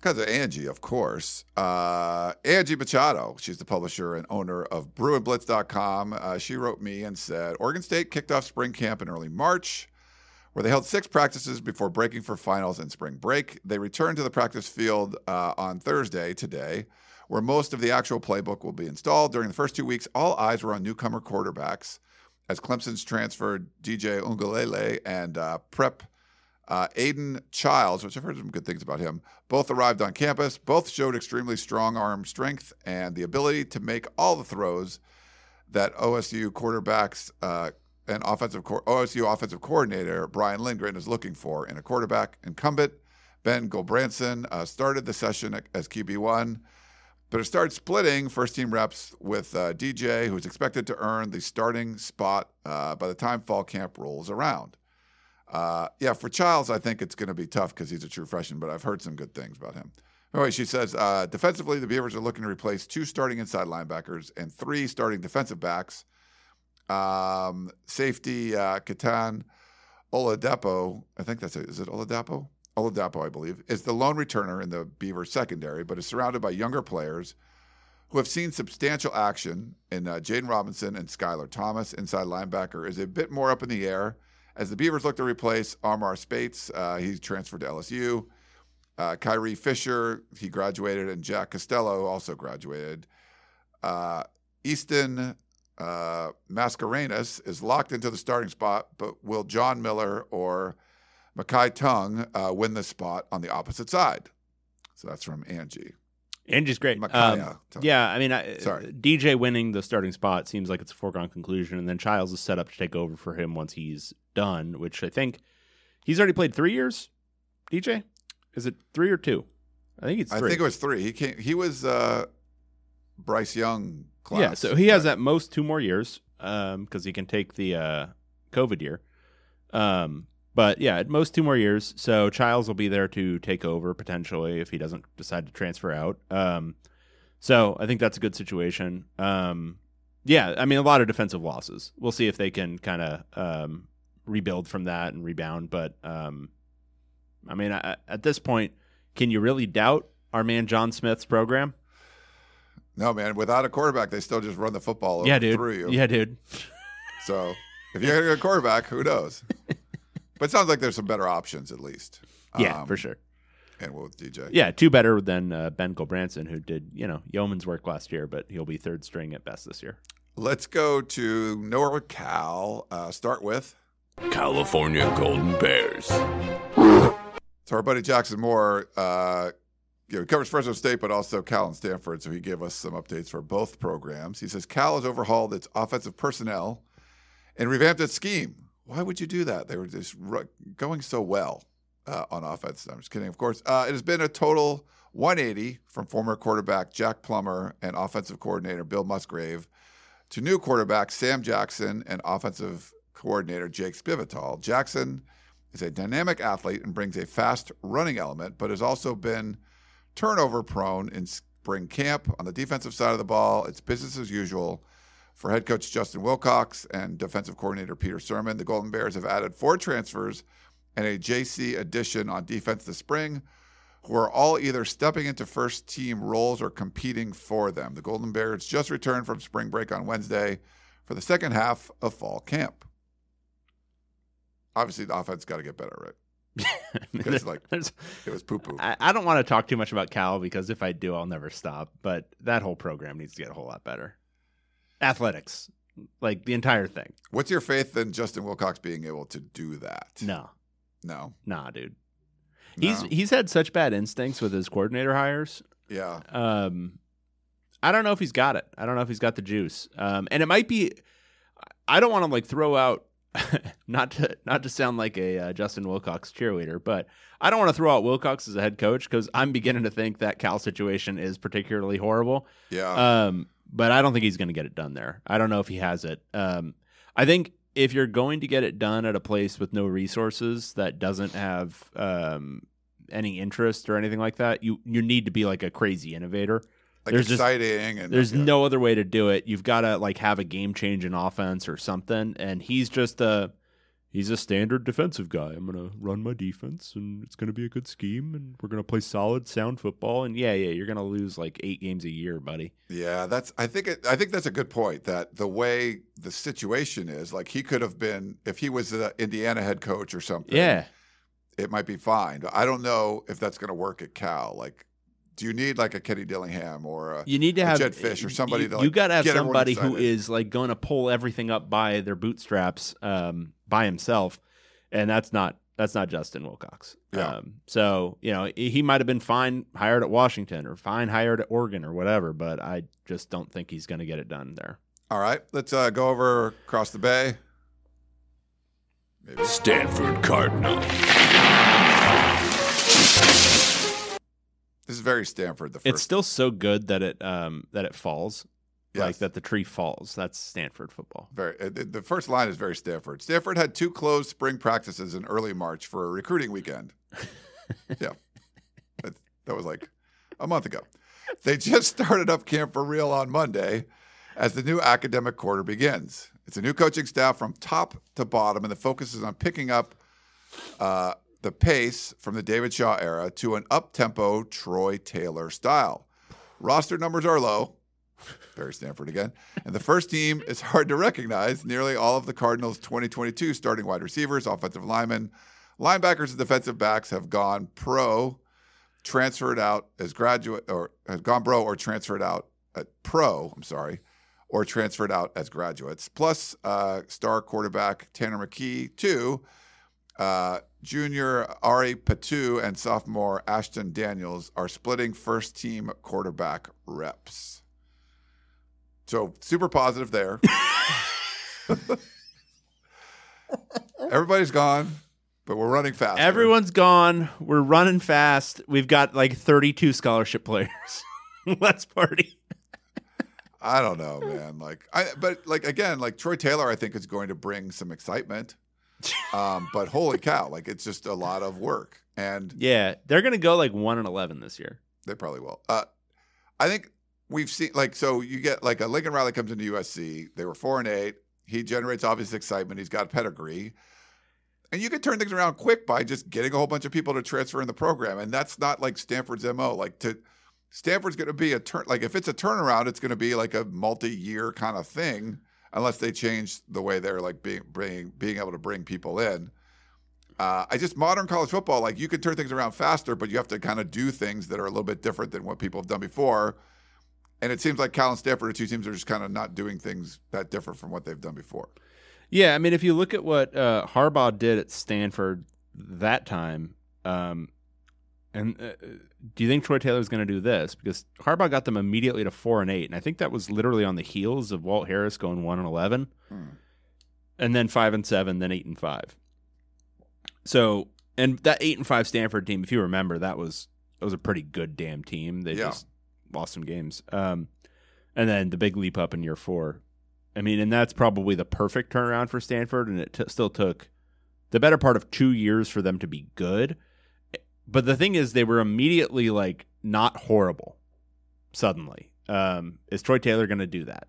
Because of Angie, of course. Uh, Angie Machado, she's the publisher and owner of Bruin Blitz dot com. Uh, she wrote me and said, Oregon State kicked off spring camp in early March, where they held six practices before breaking for finals and spring break. They returned to the practice field uh, on Thursday, today, where most of the actual playbook will be installed. During the first two weeks, all eyes were on newcomer quarterbacks as Clemson's transferred D J Ungalele and uh, prep Uh, Aiden Childs, which I've heard some good things about him, both arrived on campus. Both showed extremely strong arm strength and the ability to make all the throws that O S U quarterbacks uh, and offensive co- O S U offensive coordinator Brian Lindgren is looking for in a quarterback. Incumbent Ben Gulbranson uh, started the session as Q B one, but it started splitting first-team reps with uh, D J, who is expected to earn the starting spot uh, by the time fall camp rolls around. Uh, yeah, for Childs, I think it's going to be tough because he's a true freshman, but I've heard some good things about him. Anyway, she says, uh, defensively, the Beavers are looking to replace two starting inside linebackers and three starting defensive backs. Um, safety, uh, Katan Oladapo, I think that's it. Is it Oladapo? Oladapo, I believe, is the lone returner in the Beavers secondary, but is surrounded by younger players who have seen substantial action in uh, Jaden Robinson and Skylar Thomas. Inside linebacker is a bit more up in the air, as the Beavers look to replace Amar Spates. Uh, he's transferred to L S U. Uh, Kyrie Fisher, he graduated, and Jack Costello also graduated. Uh, Easton uh, Mascarenas is locked into the starting spot, but will John Miller or Makai Tung uh, win the spot on the opposite side? So that's from Angie. Angie's great. Makaya, Um, yeah, I mean, I, Sorry. D J winning the starting spot seems like it's a foregone conclusion, and then Childs is set up to take over for him once he's done, which I think he's already played three years. D J, is it three or two? I think it's three. I think it was three. He came. He was uh, Bryce Young class. Yeah, so he has at most two more years because um, he can take the uh, COVID year. Um, but yeah, at most two more years. So Childs will be there to take over potentially if he doesn't decide to transfer out. Um, so I think that's a good situation. Um, yeah, I mean, a lot of defensive losses. We'll see if they can kind of um, rebuild from that and rebound. But um, I mean, I, at this point, can you really doubt our man John Smith's program? No, man. Without a quarterback, they still just run the football Yeah, over dude. through you. Yeah, dude. So if you're going to get a quarterback, who knows? But it sounds like there's some better options at least. Yeah, Um, for sure. And with D J. Yeah, two better than uh, Ben Gulbranson, who did, you know, yeoman's work last year, but he'll be third string at best this year. Let's go to Norwood Cal. Uh, start with. California Golden Bears. So our buddy Jackson Moore, uh, you know, he covers Fresno State, but also Cal and Stanford. So he gave us some updates for both programs. He says Cal has overhauled its offensive personnel and revamped its scheme. Why would you do that? They were just ru- going so well uh, on offense. I'm just kidding, of course. Uh, it has been a total one eighty from former quarterback Jack Plummer and offensive coordinator Bill Musgrave to new quarterback Sam Jackson and offensive coordinator Jake Spivatal. Jackson is a dynamic athlete and brings a fast running element, but has also been turnover prone in spring camp. On the defensive side of the ball, it's business as usual for head coach Justin Wilcox and defensive coordinator Peter Sermon. The Golden Bears have added four transfers and a J C addition on defense this spring, who are all either stepping into first-team roles or competing for them. The Golden Bears just returned from spring break on Wednesday for the second half of fall camp. Obviously, the offense got to get better, right? Because like There's- it was poo-poo. I, I don't want to talk too much about Cal because if I do, I'll never stop. But that whole program needs to get a whole lot better. Athletics, like the entire thing. What's your faith in Justin Wilcox being able to do that? No, No. nah, dude. No. He's he's had such bad instincts with his coordinator hires. Yeah. Um, I don't know if he's got it. I don't know if he's got the juice. Um, and it might be. I don't want to like throw out, not to not to sound like a uh, Justin Wilcox cheerleader, but I don't want to throw out Wilcox as a head coach because I'm beginning to think that Cal situation is particularly horrible. Yeah. Um, but I don't think he's going to get it done there. I don't know if he has it. Um, I think if you're going to get it done at a place with no resources that doesn't have um, any interest or anything like that, you you need to be like a crazy innovator. like there's just- exciting. and There's yeah. no other way to do it. You've got to like have a game change in offense or something. And he's just a he's a standard defensive guy. I'm going to run my defense, and it's going to be a good scheme, and we're going to play solid, sound football. And yeah, yeah, you're going to lose like eight games a year, buddy. Yeah, that's. I think. It, I think that's a good point. That the way the situation is, like he could have been if he was the Indiana head coach or something. Yeah, it might be fine. I don't know if that's going to work at Cal. Like, do you need like a Kenny Dillingham or a, you need to a have Jed Fish or somebody? You, to, like, you got to have get everyone somebody who excited? is like going to pull everything up by their bootstraps um, by himself, and that's not that's not Justin Wilcox. Yeah. Um, so you know he, he might have been fine hired at Washington or fine hired at Oregon or whatever, but I just don't think he's going to get it done there. All right, let's uh, go over across the bay. Maybe. Stanford Cardinal. This is very Stanford. The first. It's still so good that it um, that it falls, Yes. like that the tree falls. That's Stanford football. Very. uh, The the first line is very Stanford. Stanford had two closed spring practices in early March for a recruiting weekend. Yeah, that, that was like a month ago. They just started up camp for real on Monday as the new academic quarter begins. It's a new coaching staff from top to bottom, and the focus is on picking up uh, the pace from the David Shaw era to an up-tempo Troy Taylor style. Roster numbers are low. Very Stanford again. And the first team is hard to recognize. Nearly all of the Cardinals' twenty twenty-two starting wide receivers, offensive linemen, linebackers, and defensive backs have gone pro, transferred out as graduate, or has gone pro or transferred out at pro, I'm sorry, or transferred out as graduates. Plus, uh, star quarterback Tanner McKee, too. Uh, junior Ari Patu and sophomore Ashton Daniels are splitting first team quarterback reps. So super positive there. Everybody's gone, but we're running fast. Everyone's gone. We're running fast. We've got like thirty-two scholarship players. Let's party. I don't know, man. Like, I but like again, like Troy Taylor, I think is going to bring some excitement. Um, but holy cow, like it's just a lot of work, and Yeah, they're gonna go like one and eleven this year. they probably will. Uh, I think we've seen like so you get like a Lincoln Riley comes into U S C. They were four and eight. He generates obvious excitement. He's got pedigree, and you can turn things around quick by just getting a whole bunch of people to transfer in the program. And that's not like Stanford's M O. Like to Stanford's going to be a turn. Like if it's a turnaround, it's going to be like a multi-year kind of thing, unless they change the way they're like being being being able to bring people in. Uh, I just modern college football, like you can turn things around faster, but you have to kind of do things that are a little bit different than what people have done before. And it seems like Cal and Stanford are two teams that are just kind of not doing things that different from what they've done before. Yeah, I mean, if you look at what uh, Harbaugh did at Stanford that time, um, and uh, do you think Troy Taylor's going to do this? Because Harbaugh got them immediately to four and eight, and I think that was literally on the heels of Walt Harris going one and eleven, Hmm. and then five and seven, then eight and five. So, and that eight and five Stanford team, if you remember, that was that was a pretty good damn team. They Yeah. just lost some games, um, and then the big leap up in year four. I mean, and that's probably the perfect turnaround for Stanford, and it t- still took the better part of two years for them to be good. But the thing is, they were immediately like not horrible. Suddenly, um, is Troy Taylor going to do that?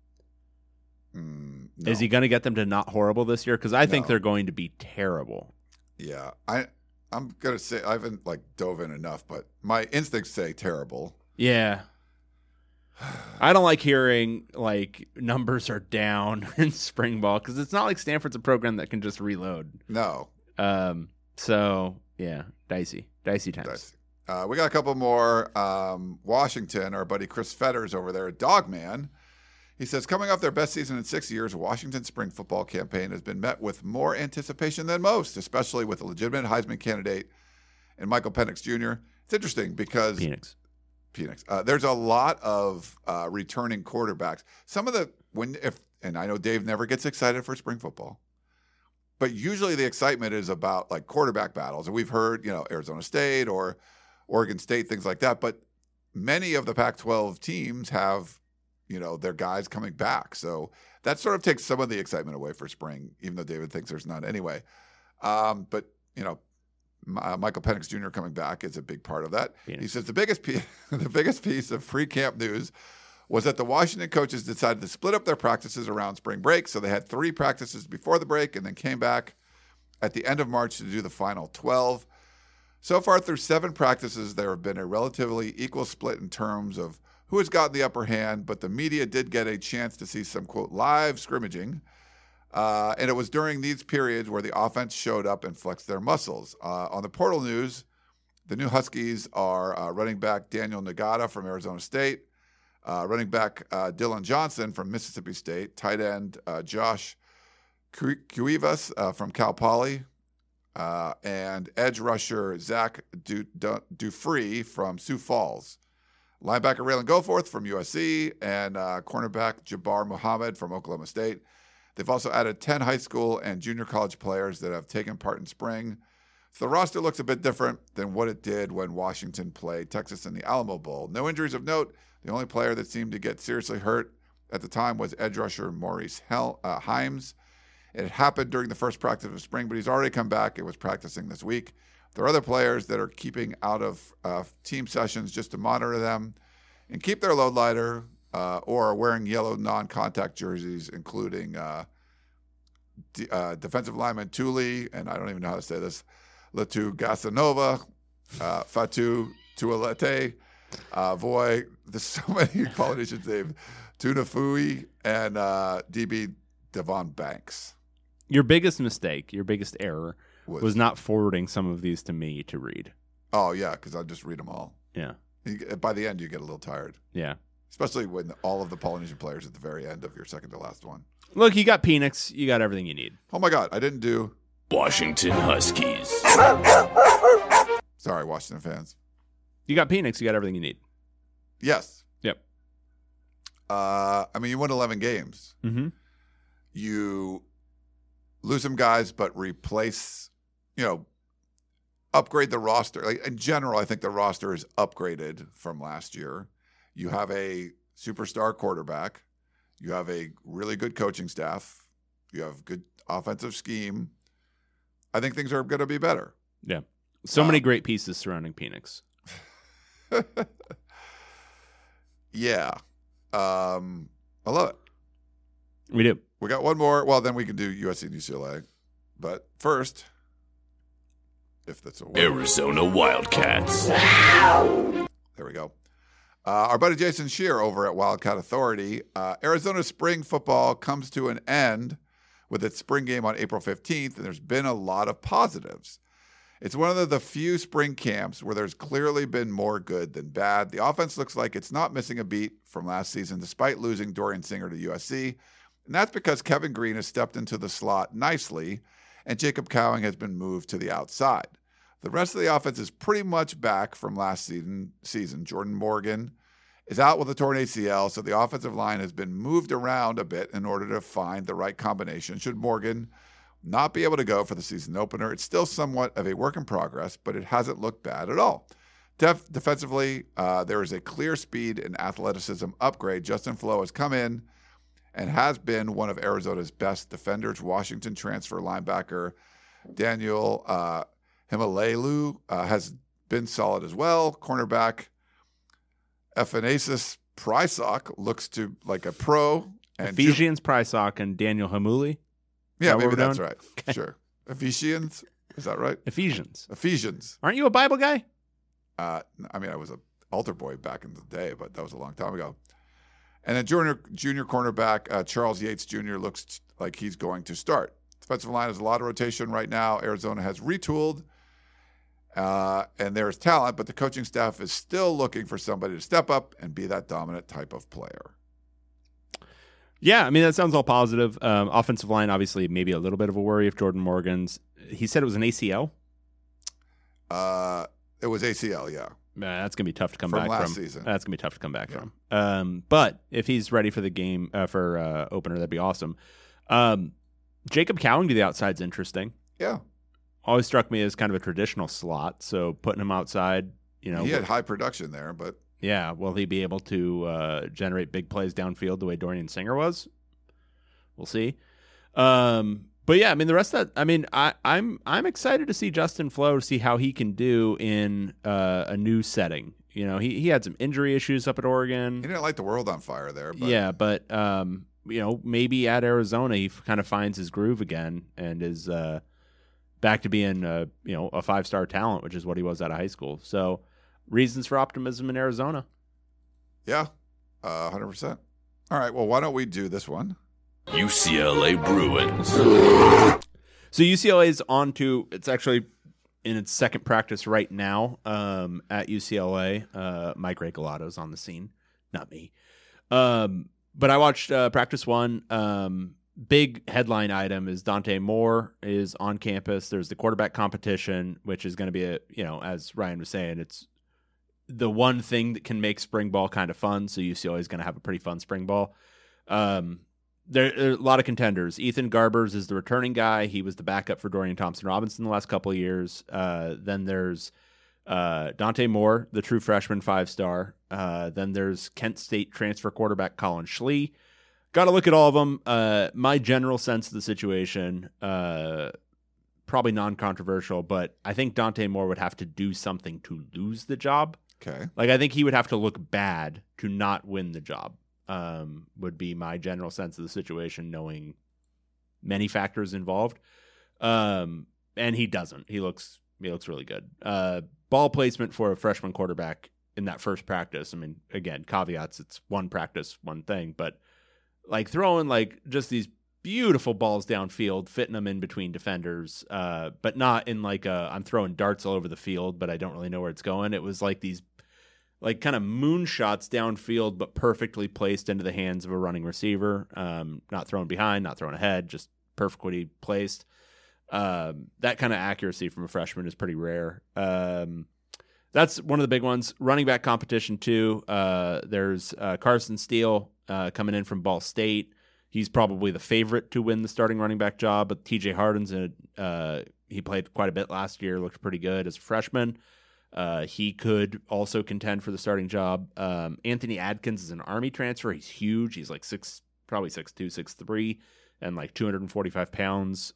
Mm, no. Is he going to get them to not horrible this year? Because I think No. they're going to be terrible. Yeah, I I'm gonna say I haven't like dove in enough, but my instincts say terrible. Yeah. I don't like hearing like numbers are down in spring ball because it's not like Stanford's a program that can just reload. No, Um, so yeah, dicey, dicey times. that's, uh, we got a couple more. Um, Washington, our buddy Chris Fetters over there, Dogman. He says, coming off their best season in six years, Washington's spring football campaign has been met with more anticipation than most, especially with a legitimate Heisman candidate and Michael Penix Junior It's interesting because Phoenix. Phoenix. Uh, there's a lot of uh, returning quarterbacks. Some of the when if and I know Dave never gets excited for spring football, but usually the excitement is about like quarterback battles, and we've heard you know Arizona State or Oregon State, things like that. But many of the Pac twelve teams have you know their guys coming back, so that sort of takes some of the excitement away for spring, even though David thinks there's none anyway. Um, but you know. Uh, Michael Penix Junior coming back is a big part of that. Phoenix. He says the biggest piece, the biggest piece of pre-camp news was that the Washington coaches decided to split up their practices around spring break. So they had three practices before the break and then came back at the end of March to do the final twelve. So far through seven practices, there have been a relatively equal split in terms of who has gotten the upper hand, but the media did get a chance to see some, quote, live scrimmaging. Uh, and it was during these periods where the offense showed up and flexed their muscles. Uh, on the portal news, the new Huskies are uh, running back Daniel Nagata from Arizona State, uh, running back uh, Dylan Johnson from Mississippi State, tight end uh, Josh Cuevas uh, from Cal Poly, uh, and edge rusher Zach du- du- Dufree from Sioux Falls. Linebacker Raylan Goforth from U S C, and uh, cornerback Jabbar Muhammad from Oklahoma State. They've also added ten high school and junior college players that have taken part in spring. So the roster looks a bit different than what it did when Washington played Texas in the Alamo Bowl. No injuries of note. The only player that seemed to get seriously hurt at the time was edge rusher Maurice Hel- uh, Himes. It happened during the first practice of spring, but he's already come back and was practicing this week. There are other players that are keeping out of uh, team sessions just to monitor them and keep their load lighter, uh, or wearing yellow non-contact jerseys, including uh, d- uh, defensive lineman Tuli, and I don't even know how to say this, Latu Gasanova, uh, Fatu Tualete, uh, Voy, there's so many Polynesian names, Tunafui, and uh, D B Devon Banks. Your biggest mistake, your biggest error, Was, was not forwarding some of these to me to read. Oh, yeah, because I'll just read them all. Yeah. You, by the end, you get a little tired. Yeah. Especially when all of the Polynesian players at the very end of your second to last one. Look, you got Penix. You got everything you need. Oh, my God. I didn't do... Washington Huskies. Sorry, Washington fans. You got Penix. You got everything you need. Yes. Yep. Uh, I mean, you won eleven games. Mm-hmm. You lose some guys, but replace, you know, upgrade the roster. Like, in general, I think the roster is upgraded from last year. You have a superstar quarterback. You have a really good coaching staff. You have good offensive scheme. I think things are going to be better. Yeah. So Uh, many great pieces surrounding Penix. Yeah. Um, I love it. We do. We got one more. Well, then we can do U S C and U C L A. But first, if that's a word. Arizona Wildcats. There we go. Uh, our buddy Jason Shear over at Wildcat Authority. Uh, Arizona spring football comes to an end with its spring game on April fifteenth, and there's been a lot of positives. It's one of the few spring camps where there's clearly been more good than bad. The offense looks like it's not missing a beat from last season, despite losing Dorian Singer to U S C. And that's because Kevin Green has stepped into the slot nicely, and Jacob Cowing has been moved to the outside. The rest of the offense is pretty much back from last season. season. Jordan Morgan is out with a torn A C L, so the offensive line has been moved around a bit in order to find the right combination. Should Morgan not be able to go for the season opener, it's still somewhat of a work in progress, but it hasn't looked bad at all. Def- defensively, uh, there is a clear speed and athleticism upgrade. Justin Flo has come in and has been one of Arizona's best defenders. Washington transfer linebacker Daniel uh, Himalelu uh, has been solid as well. Cornerback Ephanesis Prysock looks to like a pro. And Ephesians Prysock and Daniel Hamuli. Yeah, that what maybe we're that's doing? right. Sure. Ephesians, is that right? Ephesians. Ephesians. Aren't you a Bible guy? Uh, I mean, I was an altar boy back in the day, but that was a long time ago. And then junior junior cornerback uh, Charles Yates Junior looks t- like he's going to start. Defensive line has a lot of rotation right now. Arizona has retooled, uh, and there's talent, but the coaching staff is still looking for somebody to step up and be that dominant type of player. Yeah, I mean, that sounds all positive. Um, offensive line, obviously, maybe a little bit of a worry if Jordan Morgan's. He said it was an A C L. Uh, it was A C L, yeah. Man, that's gonna be tough to come From back last from. season. That's gonna be tough to come back Yeah. from. Um, but if he's ready for the game uh, for uh, opener, that'd be awesome. Um, Jacob Cowing to the outside's interesting. Yeah. Always struck me as kind of a traditional slot. So putting him outside, you know, He had high production there, but yeah, will he be able to uh, generate big plays downfield the way Dorian Singer was? We'll see. Um, but yeah, I mean the rest of that. I mean, I, I'm I'm excited to see Justin Flo to see how he can do in uh, a new setting. You know, he he had some injury issues up at Oregon. he didn't light the world on fire there. But Yeah, but um, you know, maybe at Arizona he f- kind of finds his groove again and is uh, back to being a, you know, a five-star talent, which is what he was out of high school. So reasons for optimism in Arizona. Yeah, uh, one hundred percent. All right, well, why don't we do this one? U C L A Bruins. So U C L A is on to, it's actually in its second practice right now um, at U C L A. Uh, Mike Regalato's on the scene, not me. Um, but I watched uh, practice one. Um, big headline item is Dante Moore is on campus. There's the quarterback competition, which is going to be a, you know, as Ryan was saying, it's the one thing that can make spring ball kind of fun. So U C L A is going to have a pretty fun spring ball. Um, there, there are a lot of contenders. Ethan Garbers is the returning guy. He was the backup for Dorian Thompson-Robinson the last couple of years. Uh, then there's uh, Dante Moore, the true freshman five-star. Uh, then there's Kent State transfer quarterback Colin Schlee. Got to look at all of them. Uh, my general sense of the situation, uh, probably non-controversial, but I think Dante Moore would have to do something to lose the job. Okay. Like, I think he would have to look bad to not win the job, um, would be my general sense of the situation, knowing many factors involved. Um, and he doesn't. He looks he looks really good. Uh, ball placement for a freshman quarterback in that first practice. I mean, again, caveats, it's one practice, one thing, but like throwing like just these beautiful balls downfield, fitting them in between defenders, uh, but not in like a, I'm throwing darts all over the field, but I don't really know where it's going. It was like these like kind of moonshots downfield, but perfectly placed into the hands of a running receiver. Um, not thrown behind, not thrown ahead, just perfectly placed. Um, that kind of accuracy from a freshman is pretty rare. Um, that's one of the big ones. Running back competition too. Uh, there's uh, Carson Steele uh, coming in from Ball State. He's probably the favorite to win the starting running back job, but T J Harden's a, uh, he played quite a bit last year, looked pretty good as a freshman. Uh, he could also contend for the starting job. Um, Anthony Adkins is an Army transfer. He's huge. He's like six, probably six two, six three, and like two hundred forty-five pounds.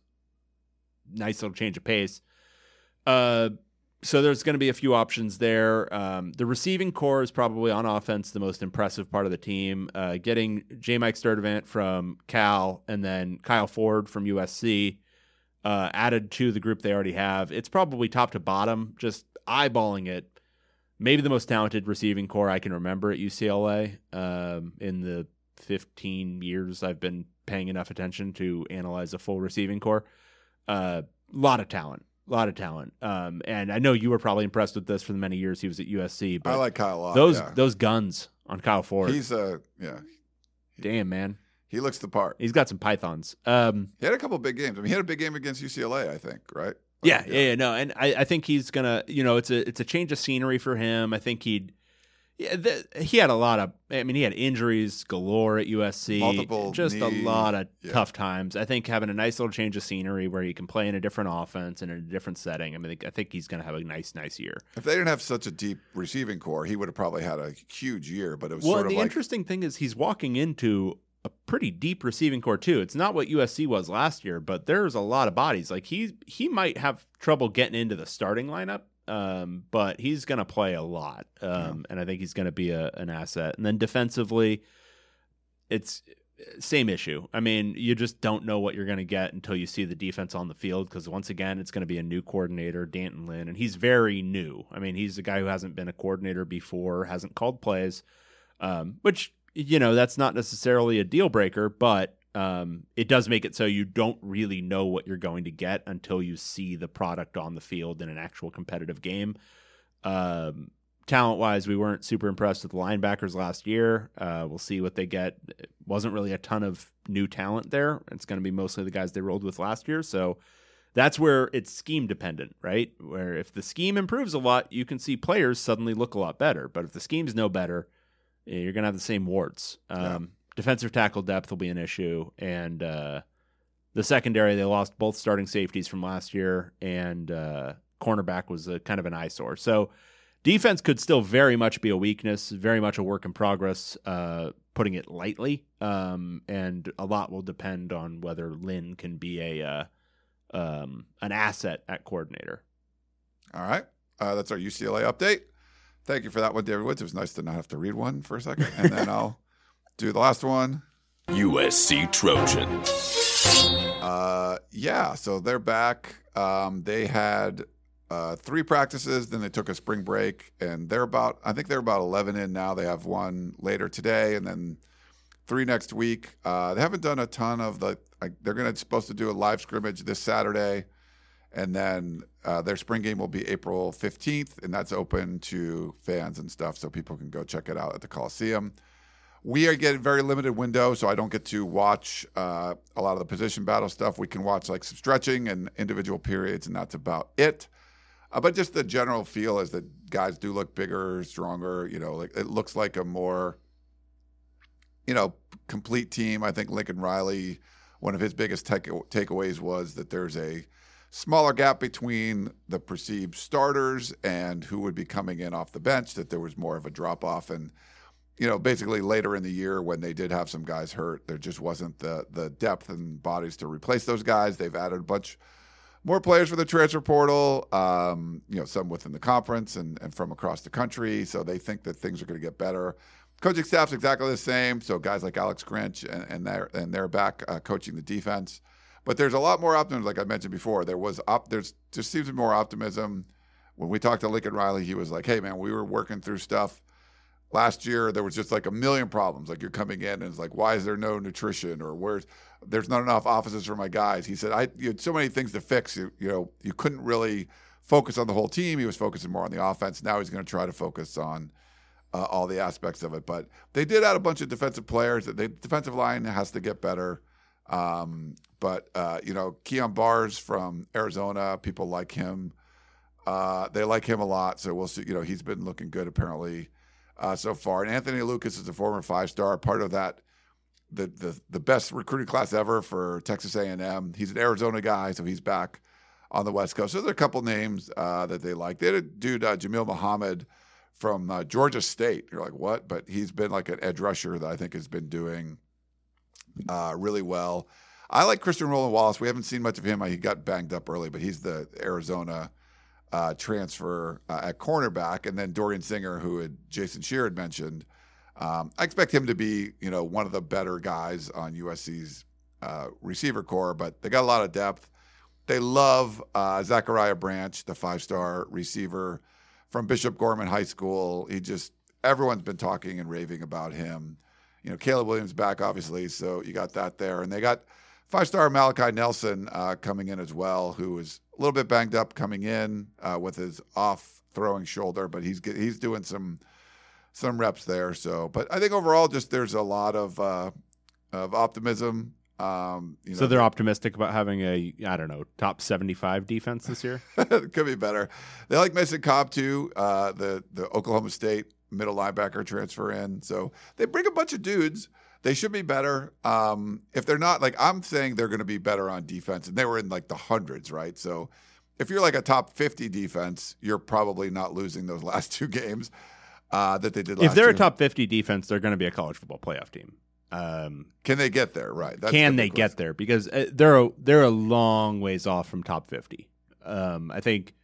Nice little change of pace. Uh, so there's going to be a few options there. Um, the receiving core is probably on offense the most impressive part of the team. Uh, getting J. Mike Sturdivant from Cal and then Kyle Ford from U S C uh, added to the group they already have. It's probably top to bottom, just eyeballing it, maybe the most talented receiving core I can remember at U C L A um, in the fifteen years I've been paying enough attention to analyze a full receiving core. A uh, lot of talent, a lot of talent. Um, and I know you were probably impressed with this for the many years he was at U S C. But I like Kyle a lot. Those yeah. those guns on Kyle Ford. He's a, uh, yeah. Damn, man. He looks the part. He's got some pythons. Um, he had a couple big games. I mean, he had a big game against U C L A, I think, right? Yeah, yeah, yeah, no, and I, I think he's gonna, you know, it's a it's a change of scenery for him. I think he'd, yeah, the, he had a lot of, I mean, he had injuries galore at U S C, Multiple just knee, a lot of yeah. tough times. I think having a nice little change of scenery where he can play in a different offense and in a different setting. I mean, I think he's gonna have a nice, nice year. If they didn't have such a deep receiving core, he would have probably had a huge year. But it was Well, sort of the like interesting thing is he's walking into a pretty deep receiving core too. It's not what U S C was last year, but there's a lot of bodies. Like he he might have trouble getting into the starting lineup, um, but he's going to play a lot, um, yeah. and I think he's going to be a, an asset. And then defensively, it's same issue. I mean, you just don't know what you're going to get until you see the defense on the field, because once again, it's going to be a new coordinator, Danton Lynn, and he's very new. I mean, he's a guy who hasn't been a coordinator before, hasn't called plays, um, which, you know, that's not necessarily a deal breaker, but um, it does make it so you don't really know what you're going to get until you see the product on the field in an actual competitive game. Um, talent-wise, we weren't super impressed with the linebackers last year. Uh, we'll see what they get. It wasn't really a ton of new talent there. It's going to be mostly the guys they rolled with last year, so that's where it's scheme dependent, right? Where if the scheme improves a lot, you can see players suddenly look a lot better, but if the scheme's no better, you're going to have the same warts. Um, yeah. Defensive tackle depth will be an issue. And uh, the secondary, they lost both starting safeties from last year, and uh, cornerback was a, kind of an eyesore. So defense could still very much be a weakness, very much a work in progress, uh, putting it lightly. Um, and a lot will depend on whether Lynn can be a uh, um, an asset at coordinator. All right. Uh, that's our U C L A update. Thank you for that one, David Woods. It was nice to not have to read one for a second. And then I'll do the last one. U S C Trojans. Uh, yeah, so they're back. Um, they had uh, three practices, then they took a spring break, and they're about, I think they're about eleven in now. They have one later today, and then three next week. Uh, they haven't done a ton of the, like, they're going to supposed to do a live scrimmage this Saturday, and then uh, their spring game will be April fifteenth, and that's open to fans and stuff, so people can go check it out at the Coliseum. We are getting very limited window, so I don't get to watch uh, a lot of the position battle stuff. We can watch like some stretching and individual periods, and that's about it. Uh, but just the general feel is that guys do look bigger, stronger. You know, like it looks like a more, you know, complete team. I think Lincoln Riley, one of his biggest take- takeaways was that there's a smaller gap between the perceived starters and who would be coming in off the bench, that there was more of a drop off. And you know, basically later in the year when they did have some guys hurt, there just wasn't the the depth and bodies to replace those guys. They've added a bunch more players for the transfer portal, um, you know, some within the conference and, and from across the country. So they think that things are going to get better. Coaching staff's exactly the same. So guys like Alex Grinch and, and they're and they're back uh, coaching the defense. But there's a lot more optimism, like I mentioned before. There was op- there's just seems to be more optimism. When we talked to Lincoln Riley, he was like, "Hey man, we were working through stuff. Last year, there was just like a million problems. Like you're coming in and it's like, why is there no nutrition, or where's there's not enough offices for my guys?" He said, "I you had so many things to fix. You, you know, you couldn't really focus on the whole team. He was focusing more on the offense. Now he's going to try to focus on uh, all the aspects of it." But they did add a bunch of defensive players. The defensive line has to get better. Um, but uh, you know, Keon Bars from Arizona, people like him. Uh, they like him a lot. So we'll see. You know, he's been looking good apparently. Uh, so far. And Anthony Lucas is a former five-star, part of that, the the the best recruiting class ever for Texas A and M. He's an Arizona guy, so he's back on the West Coast. So there are a couple names uh, that they like. They had a dude, uh, Jamil Muhammad from uh, Georgia State. You're like, what? But he's been like an edge rusher that I think has been doing uh, really well. I like Christian Roland Wallace. We haven't seen much of him. He got banged up early, but he's the Arizona Uh, transfer uh, at cornerback, and then Dorian Singer, who had Jason Shear had mentioned. Um, I expect him to be, you know, one of the better guys on U S C's uh, receiver core, but they got a lot of depth. They love uh, Zachariah Branch, the five-star receiver from Bishop Gorman High School. He just, everyone's been talking and raving about him. You know, Caleb Williams back, obviously, so you got that there. And they got five-star Malachi Nelson uh, coming in as well, who is a little bit banged up coming in uh, with his off-throwing shoulder, but he's he's doing some some reps there. So, but I think overall, just there's a lot of uh, of optimism. Um, you know, so they're optimistic about having a, I don't know, top seventy-five defense this year? It could be better. They like Mason Cobb too, uh, the the Oklahoma State middle linebacker transfer in. So they bring a bunch of dudes. They should be better. Um, if they're not, like I'm saying, they're going to be better on defense, and they were in like the hundreds, right? So if you're like a top fifty defense, you're probably not losing those last two games uh, that they did last year. If they're year. a top fifty defense, they're going to be a college football playoff team. Um, can they get there? Right. That's can the they question. get there? Because uh, they're a, they're a long ways off from top fifty. Um, I think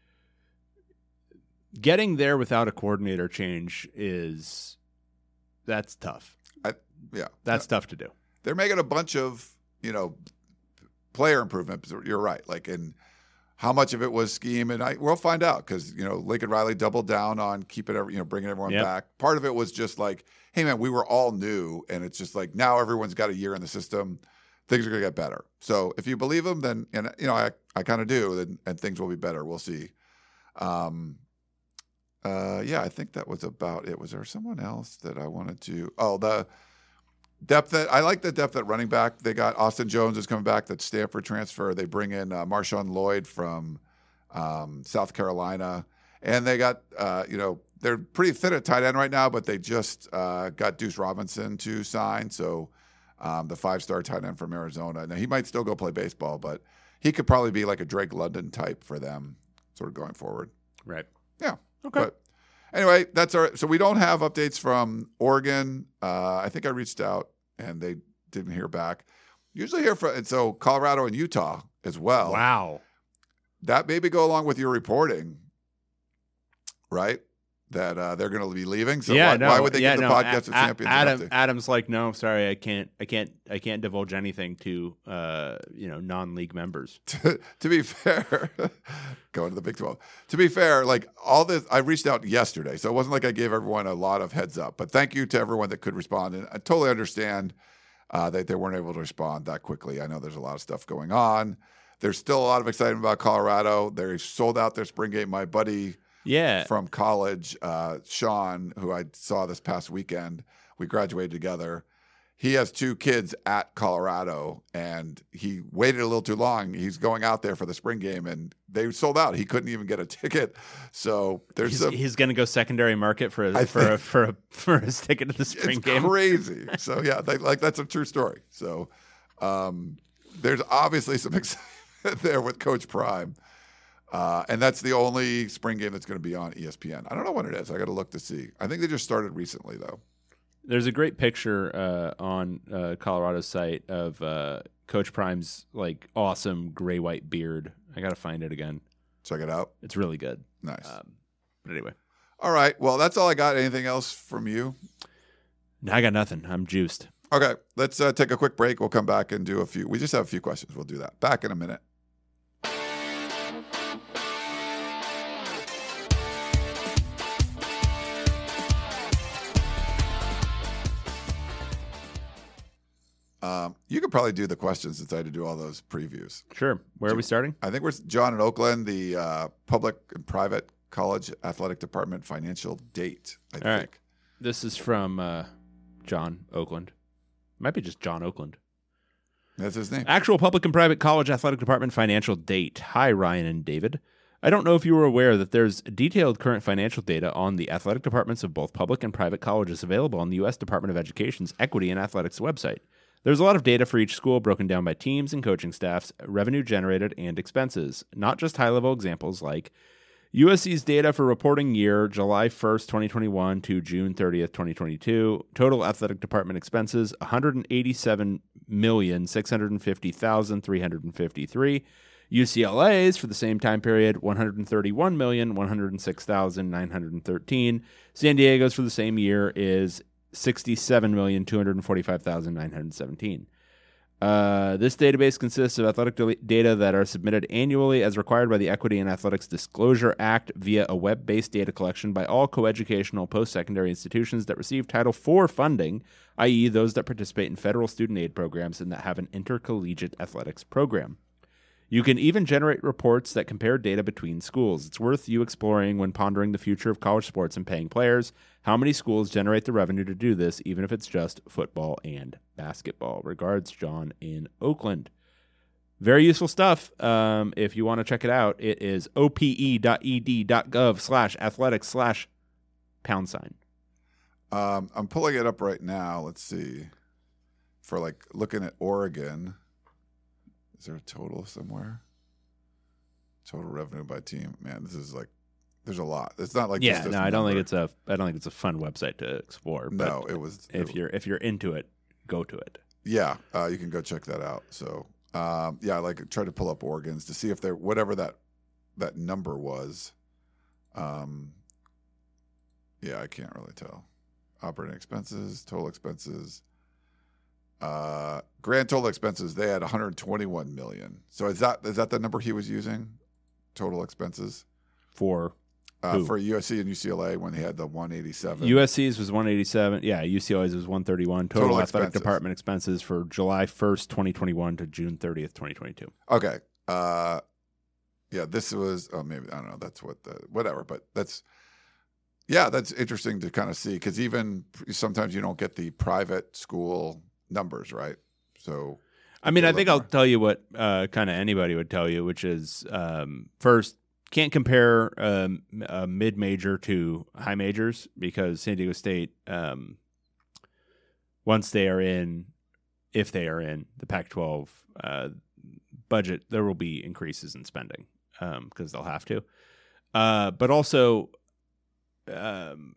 getting there without a coordinator change is that's tough. I, yeah, that's no. tough to do. They're making a bunch of, you know, player improvements. You're right. Like, and how much of it was scheme, and I we'll find out because you know Lincoln Riley doubled down on keeping every, you know, bringing everyone yep. back. Part of it was just like, hey man, we were all new, and it's just like now everyone's got a year in the system. Things are gonna get better. So if you believe them, then and you know I I kind of do, and, and things will be better. We'll see. Um. Uh. Yeah, I think that was about it. Was there someone else that I wanted to? Oh, the. Depth that I like the depth at running back. They got Austin Jones is coming back. That Stanford transfer. They bring in uh, Marshawn Lloyd from um, South Carolina, and they got uh, you know they're pretty thin at tight end right now, but they just uh, got Deuce Robinson to sign. So um, the five-star tight end from Arizona. Now he might still go play baseball, but he could probably be like a Drake London type for them, sort of going forward. Right. Yeah. Okay. But, Anyway, that's our. So we don't have updates from Oregon. Uh, I think I reached out and they didn't hear back. Usually hear from, and so Colorado and Utah as well. Wow. That maybe go along with your reporting, right? that uh, they're going to be leaving. So yeah, why, no, why would they yeah, give the no, podcast a- of champions? Adam, enough to- Adam's like, no, sorry, I can't, I can't, I can't divulge anything to, uh, you know, non-league members. to, to be fair, going to the Big twelve. To be fair, like all this, I reached out yesterday, so it wasn't like I gave everyone a lot of heads up. But thank you to everyone that could respond, and I totally understand uh, that they weren't able to respond that quickly. I know there's a lot of stuff going on. There's still a lot of excitement about Colorado. They sold out their spring game. My buddy Yeah, from college, uh, Sean, who I saw this past weekend, we graduated together. He has two kids at Colorado, and he waited a little too long. He's going out there for the spring game, and they sold out. He couldn't even get a ticket. So there's he's, some. he's going to go secondary market for I a, for a, think- for a, for his ticket to the spring It's game. crazy. So yeah, they, like that's a true story. So um, there's obviously some excitement there with Coach Prime. Uh, and that's the only spring game that's going to be on E S P N. I don't know when it is. I got to look to see. I think they just started recently, though. There's a great picture uh, on uh, Colorado's site of uh, Coach Prime's like awesome gray white beard. I got to find it again. Check it out. It's really good. Nice. Um, but anyway, All right. Well, that's all I got. Anything else from you? no, I got nothing. I'm juiced. Okay. Let's uh, take a quick break. We'll come back and do a few. We just have a few questions. We'll do that. Back in a minute. Um, you could probably do the questions since I had to do all those previews. Sure. Where are we starting? I think we're John in Oakland, the uh, public and private college athletic department financial date. I All think. right. This is from uh, John Oakland. Might be just John Oakland. That's his name. Actual public and private college athletic department financial date. Hi, Ryan and David. I don't know if you were aware that there's detailed current financial data on the athletic departments of both public and private colleges available on the U S Department of Education's Equity and Athletics website. There's a lot of data for each school broken down by teams and coaching staffs, revenue generated, and expenses, not just high-level examples like U S C's data for reporting year July first, twenty twenty-one to June thirtieth, twenty twenty-two. Total athletic department expenses, one hundred eighty-seven million, six hundred fifty thousand, three hundred fifty-three. U C L A's for the same time period, one hundred thirty-one million, one hundred six thousand, nine hundred thirteen. San Diego's for the same year is sixty-seven million, two hundred forty-five thousand, nine hundred seventeen. Uh, this database consists of athletic de- data that are submitted annually as required by the Equity and Athletics Disclosure Act via a web-based data collection by all coeducational post-secondary institutions that receive Title four funding, that is those that participate in federal student aid programs and that have an intercollegiate athletics program. You can even generate reports that compare data between schools. It's worth you exploring when pondering the future of college sports and paying players. How many schools generate the revenue to do this, even if it's just football and basketball? Regards, John in Oakland. Very useful stuff. Um, if you want to check it out, it is ope.ed.gov slash athletics slash pound sign. Um, I'm pulling it up right now. Let's see. For like looking at Oregon, is there a total somewhere? Total revenue by team. Man, this is like, there's a lot. It's not like Yeah, just this no, I don't think number. it's a. I don't think it's a fun website to explore. But No, it was. if it- you're if you're into it, go to it. Yeah, uh, you can go check that out. So, um, yeah, like try to pull up Oregon's to see if they're whatever that that number was. Um, yeah, I can't really tell. Operating expenses, total expenses, uh, grand total expenses. They had one hundred twenty-one million. So is that is that the number he was using? Total expenses For uh, Who? for U S C and U C L A when he had the one eighty-seven. U S C's was one eighty-seven. Yeah, U C L A's was one thirty-one. Total, Total athletic expenses. department expenses for July first, twenty twenty-one to June thirtieth, twenty twenty-two. Okay. Uh, yeah, this was. Oh, maybe I don't know. That's what the whatever. But that's. Yeah, that's interesting to kind of see because even sometimes you don't get the private school numbers, right? So. I mean, A I little think I'll more. tell you what uh, kind of anybody would tell you, which is um, first, can't compare um, a mid-major to high majors because San Diego State, um, once they are in, if they are in the Pac twelve uh, budget, there will be increases in spending because they'll have to. Uh, but also, um,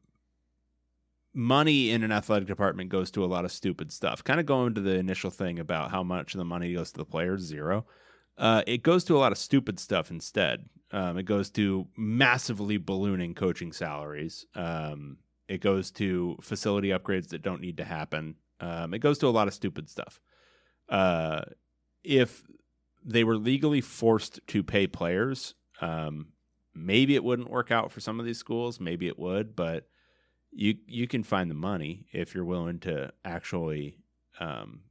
money in an athletic department goes to a lot of stupid stuff. Kind of going to the initial thing about how much of the money goes to the players, zero. Uh, it goes to a lot of stupid stuff instead. Um, it goes to massively ballooning coaching salaries. Um, it goes to facility upgrades that don't need to happen. Um, it goes to a lot of stupid stuff. Uh, if they were legally forced to pay players, um, maybe it wouldn't work out for some of these schools. Maybe it would, but you you can find the money if you're willing to actually um,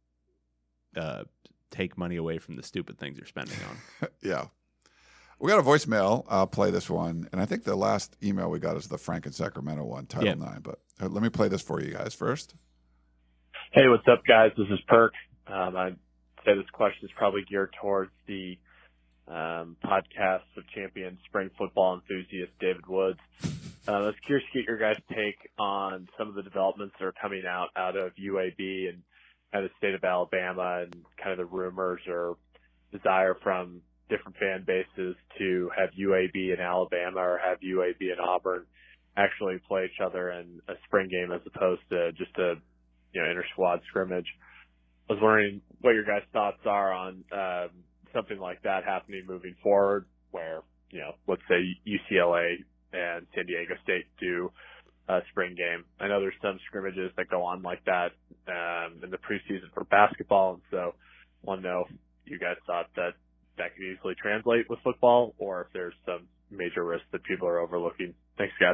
uh, take money away from the stupid things you're spending on. Yeah. We got a voicemail. I'll play this one. And I think the last email we got is the Frank in Sacramento one, Title Yeah. nine. But uh, let me play this for you guys first. Hey, what's up, guys? This is Perk. Um, I'd say this question is probably geared towards the um, podcast of champion spring football enthusiast David Woods. Uh, I was curious to get your guys' take on some of the developments that are coming out out of U A B and out of the state of Alabama, and kind of the rumors or desire from different fan bases to have U A B in Alabama or have U A B in Auburn actually play each other in a spring game as opposed to just a you know inter-squad scrimmage. I was wondering what your guys' thoughts are on um, something like that happening moving forward, where, you know, let's say U C L A and San Diego State do a spring game. I know there's some scrimmages that go on like that um, in the preseason for basketball, and so I want to know if you guys thought that that could easily translate with football, or if there's some major risk that people are overlooking. Thanks, guys.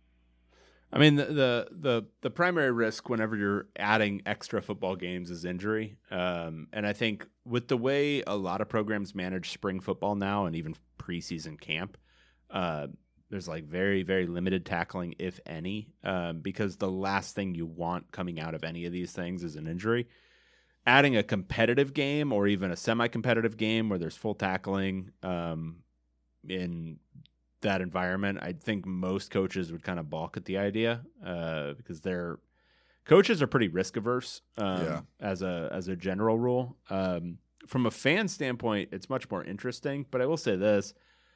I mean, the, the the the primary risk whenever you're adding extra football games is injury. Um, and I think with the way a lot of programs manage spring football now and even preseason camp, uh, there's like very, very limited tackling, if any, um, because the last thing you want coming out of any of these things is an injury. Adding a competitive game or even a semi-competitive game where there's full tackling um, in that environment, I think most coaches would kind of balk at the idea uh, because they're coaches are pretty risk averse um, Yeah. as a as a general rule. Um, from a fan standpoint, it's much more interesting. But I will say this: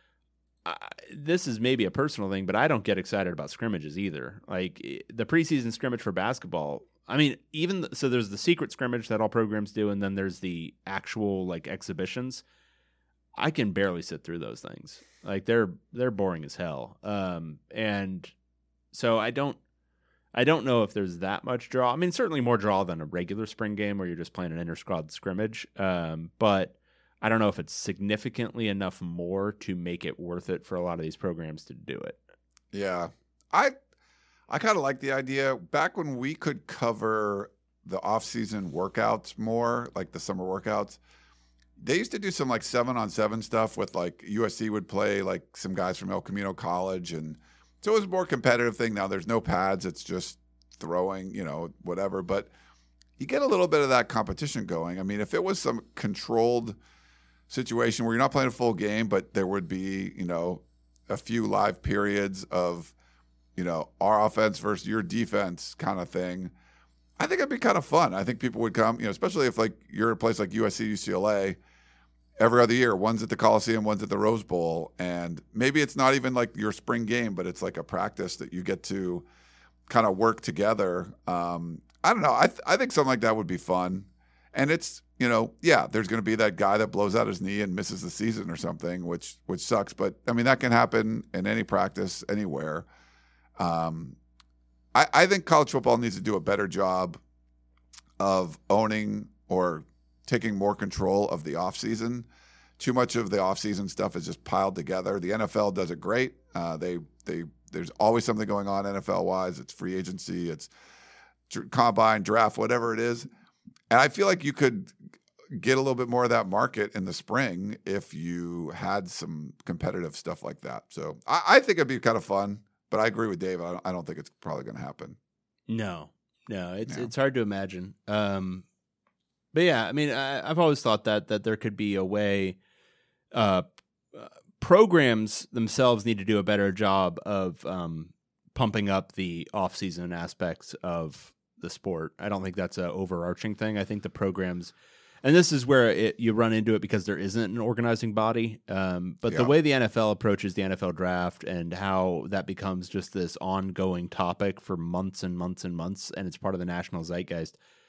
I, this is maybe a personal thing, but I don't get excited about scrimmages either. Like the preseason scrimmage for basketball. I mean, even the, so, there's the secret scrimmage that all programs do, and then there's the actual like exhibitions. I can barely sit through those things. Like they're they're boring as hell. Um, and so I don't I don't know if there's that much draw. I mean, certainly more draw than a regular spring game where you're just playing an inter-squad scrimmage. Um, but I don't know if it's significantly enough more to make it worth it for a lot of these programs to do it. Yeah. I I kind of like the idea. Back when we could cover the off-season workouts more, like the summer workouts, they used to do some like seven on seven stuff with like U S C would play like some guys from El Camino College. And so it was a more competitive thing. Now there's no pads. It's just throwing, you know, whatever. But you get a little bit of that competition going. I mean, if it was some controlled situation where you're not playing a full game, but there would be, you know, a few live periods of, you know, our offense versus your defense kind of thing, I think it'd be kind of fun. I think people would come, you know, especially if like you're a place like U S C, U C L A, every other year, one's at the Coliseum, one's at the Rose Bowl, and maybe it's not even like your spring game, but it's like a practice that you get to kind of work together. Um, I don't know. I th- I think something like that would be fun. And it's, you know, yeah, there's going to be that guy that blows out his knee and misses the season or something, which which sucks. But, I mean, that can happen in any practice anywhere. Um, I, I think college football needs to do a better job of owning or taking more control of the offseason. Too much of the offseason stuff is just piled together. The N F L does it great. Uh, they they there's always something going on N F L-wise. It's free agency, it's combine, draft, whatever it is. And I feel like you could get a little bit more of that market in the spring if you had some competitive stuff like that. So I, I think it'd be kind of fun. But I agree with Dave. I don't, I don't think it's probably going to happen. No, no, it's Yeah. it's hard to imagine. Um, but yeah, I mean, I, I've always thought that that there could be a way. Uh, programs themselves need to do a better job of um, pumping up the off-season aspects of the sport. I don't think that's an overarching thing. I think the programs, and this is where it, you run into it because there isn't an organizing body. Um, but Yeah. the way the N F L approaches the N F L draft and how that becomes just this ongoing topic for months and months and months, and it's part of the national zeitgeist,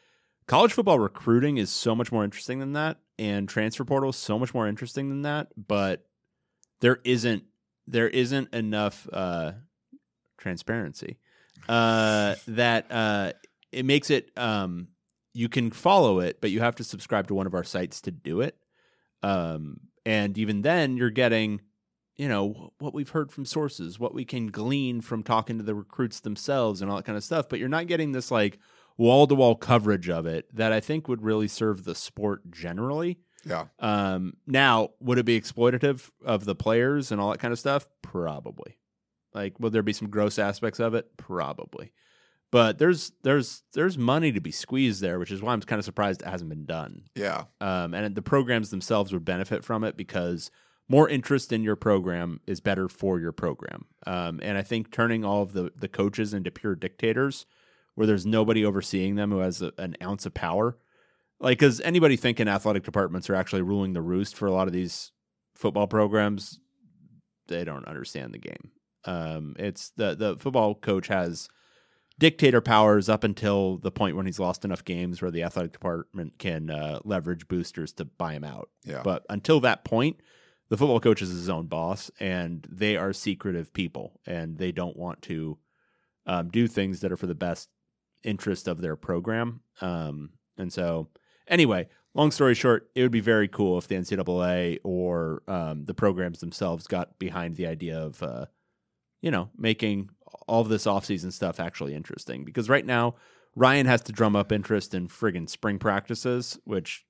college football recruiting is so much more interesting than that, and transfer portal is so much more interesting than that. But there isn't there isn't enough uh, transparency uh, that uh, it makes it. Um, you can follow it, but you have to subscribe to one of our sites to do it. Um, and even then, you're getting, you know, what we've heard from sources, what we can glean from talking to the recruits themselves and all that kind of stuff. But you're not getting this like wall-to-wall coverage of it that I think would really serve the sport generally. Yeah. Um, now, would it be exploitative of the players and all that kind of stuff? Probably. Like, will there be some gross aspects of it? Probably. But there's there's there's money to be squeezed there, which is why I'm kind of surprised it hasn't been done. Yeah. Um, and the programs themselves would benefit from it because more interest in your program is better for your program. Um, and I think turning all of the, the coaches into pure dictators where there's nobody overseeing them who has a, an ounce of power. Like, because anybody thinking athletic departments are actually ruling the roost for a lot of these football programs, they don't understand the game. Um, it's the, the football coach has dictator powers up until the point when he's lost enough games where the athletic department can uh, leverage boosters to buy him out. Yeah. But until that point, the football coach is his own boss, and they are secretive people, and they don't want to um, do things that are for the best interest of their program. Um, and so, anyway, long story short, it would be very cool if the N C double A or um, the programs themselves got behind the idea of, uh, you know, making all of this offseason stuff actually interesting. Because right now, Ryan has to drum up interest in friggin' spring practices, which,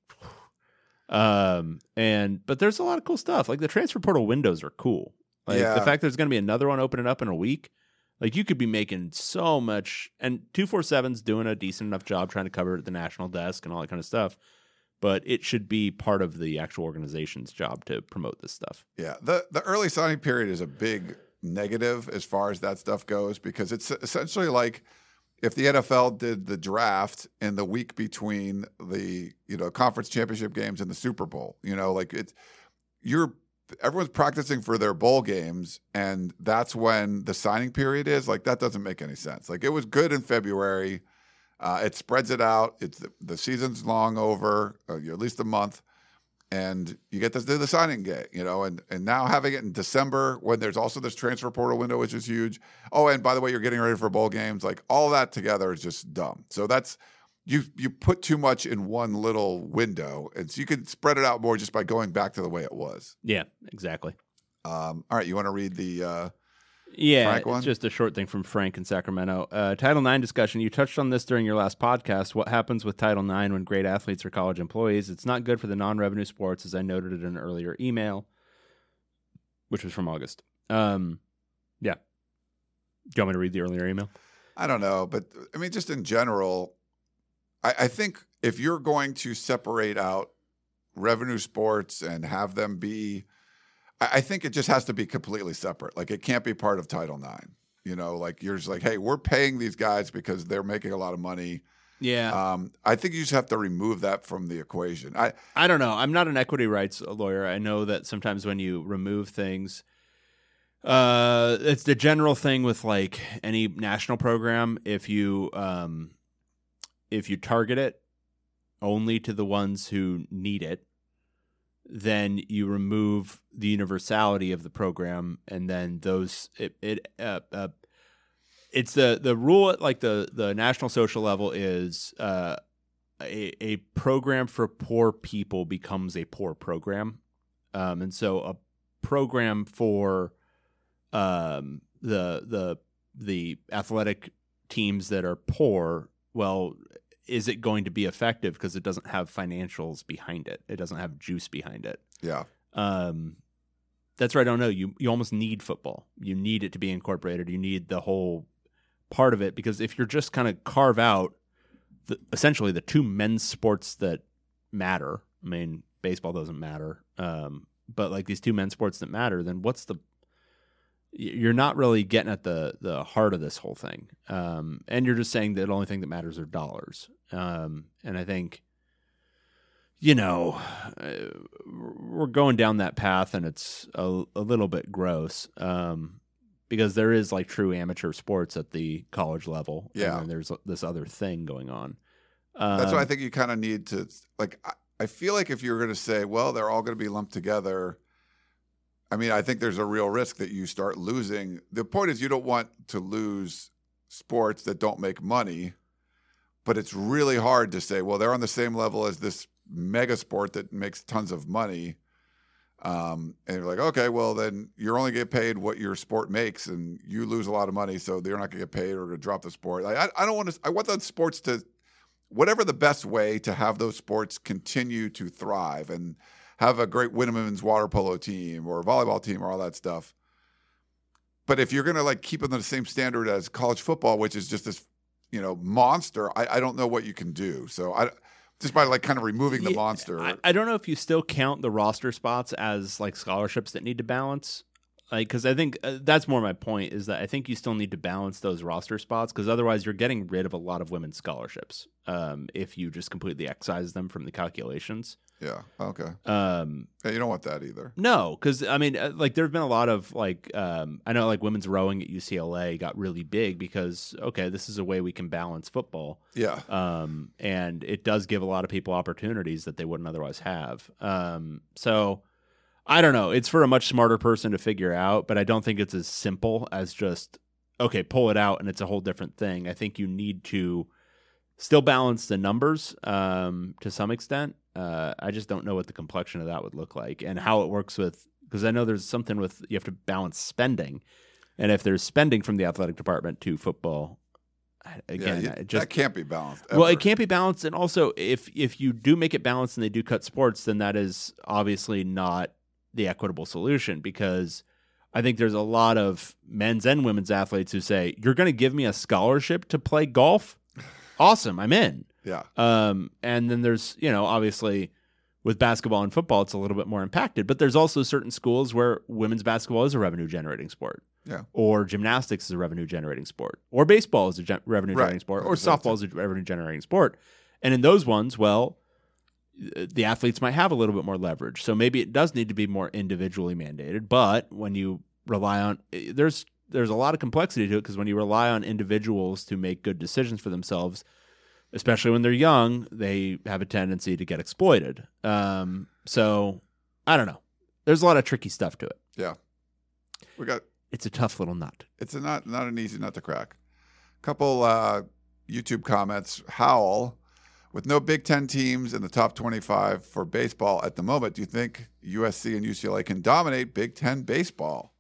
um, and but there's a lot of cool stuff. Like the transfer portal windows are cool. Like Yeah. the fact there's going to be another one opening up in a week. Like you could be making so much, and two forty-seven's doing a decent enough job trying to cover the national desk and all that kind of stuff. But it should be part of the actual organization's job to promote this stuff. Yeah. The the early signing period is a big negative as far as that stuff goes, because it's essentially like if the N F L did the draft in the week between the, you know, conference championship games and the Super Bowl. You know, like it's you're everyone's practicing for their bowl games, and that's when the signing period is. Like that doesn't make any sense. Like it was good in February. Uh, it spreads it out. It's the, the season's long over, uh, at least a month, and you get to do the signing day, you know, and, and now having it in December when there's also this transfer portal window, which is huge. Oh, and by the way, you're getting ready for bowl games. Like all that together is just dumb. So that's, you you put too much in one little window, and so you could spread it out more just by going back to the way it was. Yeah, exactly. Um, all right, you want to read the uh, Yeah, Frank one? it's just a short thing from Frank in Sacramento. Uh, Title nine discussion. You touched on this during your last podcast. What happens with Title nine when great athletes are college employees? It's not good for the non-revenue sports, as I noted in an earlier email, which was from August. Um, yeah. Do you want me to read the earlier email? I don't know, but I mean, just in general, I, I think if you're going to separate out revenue sports and have them be, I, I think it just has to be completely separate. Like it can't be part of Title nine. You know, like you're just like, hey, we're paying these guys because they're making a lot of money. Yeah. Um, I think you just have to remove that from the equation. I I don't know. I'm not an equity rights lawyer. I know that sometimes when you remove things, uh, it's the general thing with like any national program. If you um, if you target it only to the ones who need it, then you remove the universality of the program, and then those it it uh, uh, it's the the rule at like the the national social level is uh, a a program for poor people becomes a poor program, um, and so a program for um, the the the athletic teams that are poor, well, is it going to be effective because it doesn't have financials behind it? It doesn't have juice behind it. yeah. Um, that's where I don't know. You you almost need football. You need it to be incorporated. You need the whole part of it, because if you're just kind of carve out the, essentially the two men's sports that matter. I mean, baseball doesn't matter, um, but like these two men's sports that matter, then what's the you're not really getting at the the heart of this whole thing. Um, and you're just saying that the only thing that matters are dollars. Um, and I think, you know, uh, we're going down that path, and it's a, a little bit gross, um, because there is like true amateur sports at the college level. Yeah. And then there's this other thing going on. Um, That's why I think you kind of need to like. I, I feel like if you're going to say, well, they're all going to be lumped together. I mean, I think there's a real risk that you start losing. The point is, you don't want to lose sports that don't make money, but it's really hard to say, well, they're on the same level as this mega sport that makes tons of money. Um, and you're like, okay, well, then you're only get paid what your sport makes, and you lose a lot of money, so they're not going to get paid or going to drop the sport. I, I don't want to. I want the sports to, whatever the best way to have those sports continue to thrive and have a great women's water polo team or volleyball team or all that stuff. But if you're going to like keep them to the same standard as college football, which is just this, you know, monster, I, I don't know what you can do. So I. Just by like kind of removing the yeah, monster. I, I don't know if you still count the roster spots as like scholarships that need to balance. Like, because I think uh, that's more my point is that I think you still need to balance those roster spots because otherwise you're getting rid of a lot of women's scholarships um, if you just completely excise them from the calculations. Yeah. Okay. Um, yeah, you don't want that either. No, because I mean, uh, like there have been a lot of like um, I know like women's rowing at U C L A got really big because okay, this is a way we can balance football. Yeah. Um, and it does give a lot of people opportunities that they wouldn't otherwise have. Um, so I don't know. It's for a much smarter person to figure out, but I don't think it's as simple as just okay, pull it out and it's a whole different thing. I think you need to still balance the numbers um, to some extent. Uh, I just don't know what the complexion of that would look like and how it works with, because I know there's something with, you have to balance spending. And if there's spending from the athletic department to football, again, yeah, it just that can't be balanced. Ever. Well, it can't be balanced. And also if, if you do make it balanced and they do cut sports, then that is obviously not the equitable solution because I think there's a lot of men's and women's athletes who say, you're going to give me a scholarship to play golf? Awesome. I'm in. Yeah. Um, and then there's, you know, obviously with basketball and football, it's a little bit more impacted, but there's also certain schools where women's basketball is a revenue generating sport. Yeah. Or gymnastics is a revenue generating sport. Or baseball is a gen- revenue generating Right. sport. Or softball is a revenue generating sport. And in those ones, well, the athletes might have a little bit more leverage. So maybe it does need to be more individually mandated. But when you rely on, there's, there's a lot of complexity to it because when you rely on individuals to make good decisions for themselves, especially when they're young, they have a tendency to get exploited. Um, so I don't know. There's a lot of tricky stuff to it. Yeah. We got. It's a tough little nut. It's a not not an easy nut to crack. Couple uh, YouTube comments. Howell, with no Big Ten teams in the top twenty-five for baseball at the moment, do you think U S C and U C L A can dominate Big Ten baseball?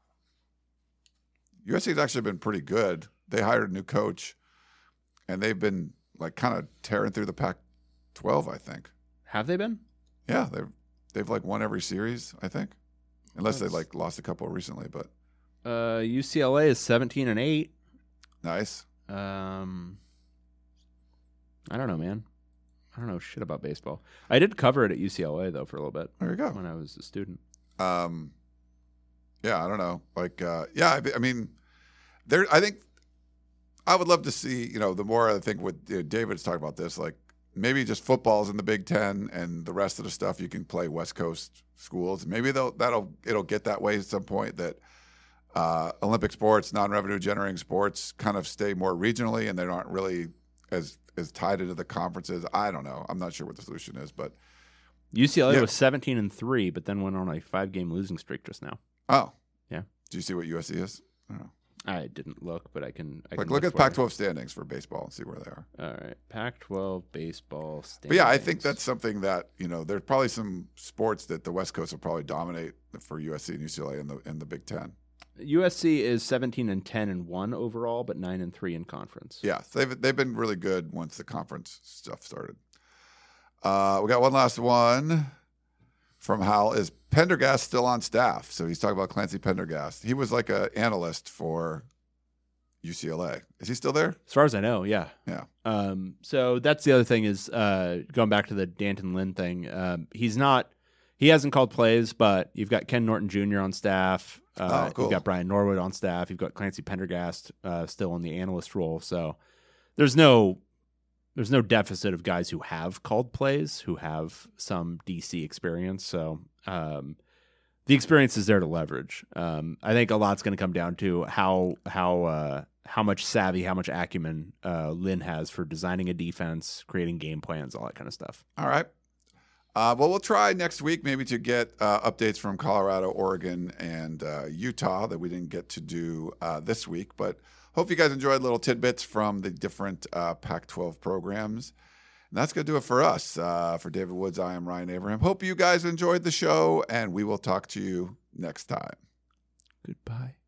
U S C has actually been pretty good. They hired a new coach, and they've been like kind of tearing through the Pac twelve, I think. Have they been? Yeah, they've they've like won every series, I think, unless That's... they like lost a couple recently. But uh, U C L A is seventeen and eight. Nice. Um, I don't know, man. I don't know shit about baseball. I did cover it at U C L A though for a little bit. There you go. When I was a student. Um, yeah, I don't know. Like, uh, yeah, I, I mean, there. I think I would love to see. You know, the more I think what you know, David's talking about this, like maybe just football's in the Big Ten and the rest of the stuff you can play West Coast schools. Maybe they'll that'll it'll get that way at some point that uh, Olympic sports, non-revenue generating sports, kind of stay more regionally and they're not really as as tied into the conferences. I don't know. I'm not sure what the solution is, but U C L A yeah. was seventeen and three, but then went on a five game losing streak just now. Oh, yeah. Do you see what U S C is? I don't know. I didn't look, but I can. I Like, can look at for Pac you. twelve standings for baseball and see where they are. All right, Pac twelve baseball standings. But yeah, I think that's something that you know. There's probably some sports that the West Coast will probably dominate for U S C and U C L A in the in the Big Ten. U S C is seventeen and ten and one overall, but nine and three in conference. Yeah, so they've they've been really good once the conference stuff started. Uh, we got one last one from Hal. Is Pendergast still on staff? So he's talking about Clancy Pendergast. He was like an analyst for U C L A. Is he still there? As far as I know, yeah. Yeah. Um, so that's the other thing is uh, going back to the Danton Lynn thing. Um, he's not. He hasn't called plays, but you've got Ken Norton Junior on staff. Uh, Oh, cool. You've got Brian Norwood on staff. You've got Clancy Pendergast uh, still in the analyst role. So there's no there's no deficit of guys who have called plays, who have some D C experience. So um, the experience is there to leverage. Um, I think a lot's going to come down to how how uh, how much savvy, how much acumen uh, Lynn has for designing a defense, creating game plans, all that kind of stuff. All right. Uh, well, we'll try next week maybe to get uh, updates from Colorado, Oregon, and uh, Utah that we didn't get to do uh, this week. But hope you guys enjoyed little tidbits from the different uh, Pac twelve programs. And that's going to do it for us. Uh, for David Woods, I am Ryan Abraham. Hope you guys enjoyed the show, and we will talk to you next time. Goodbye.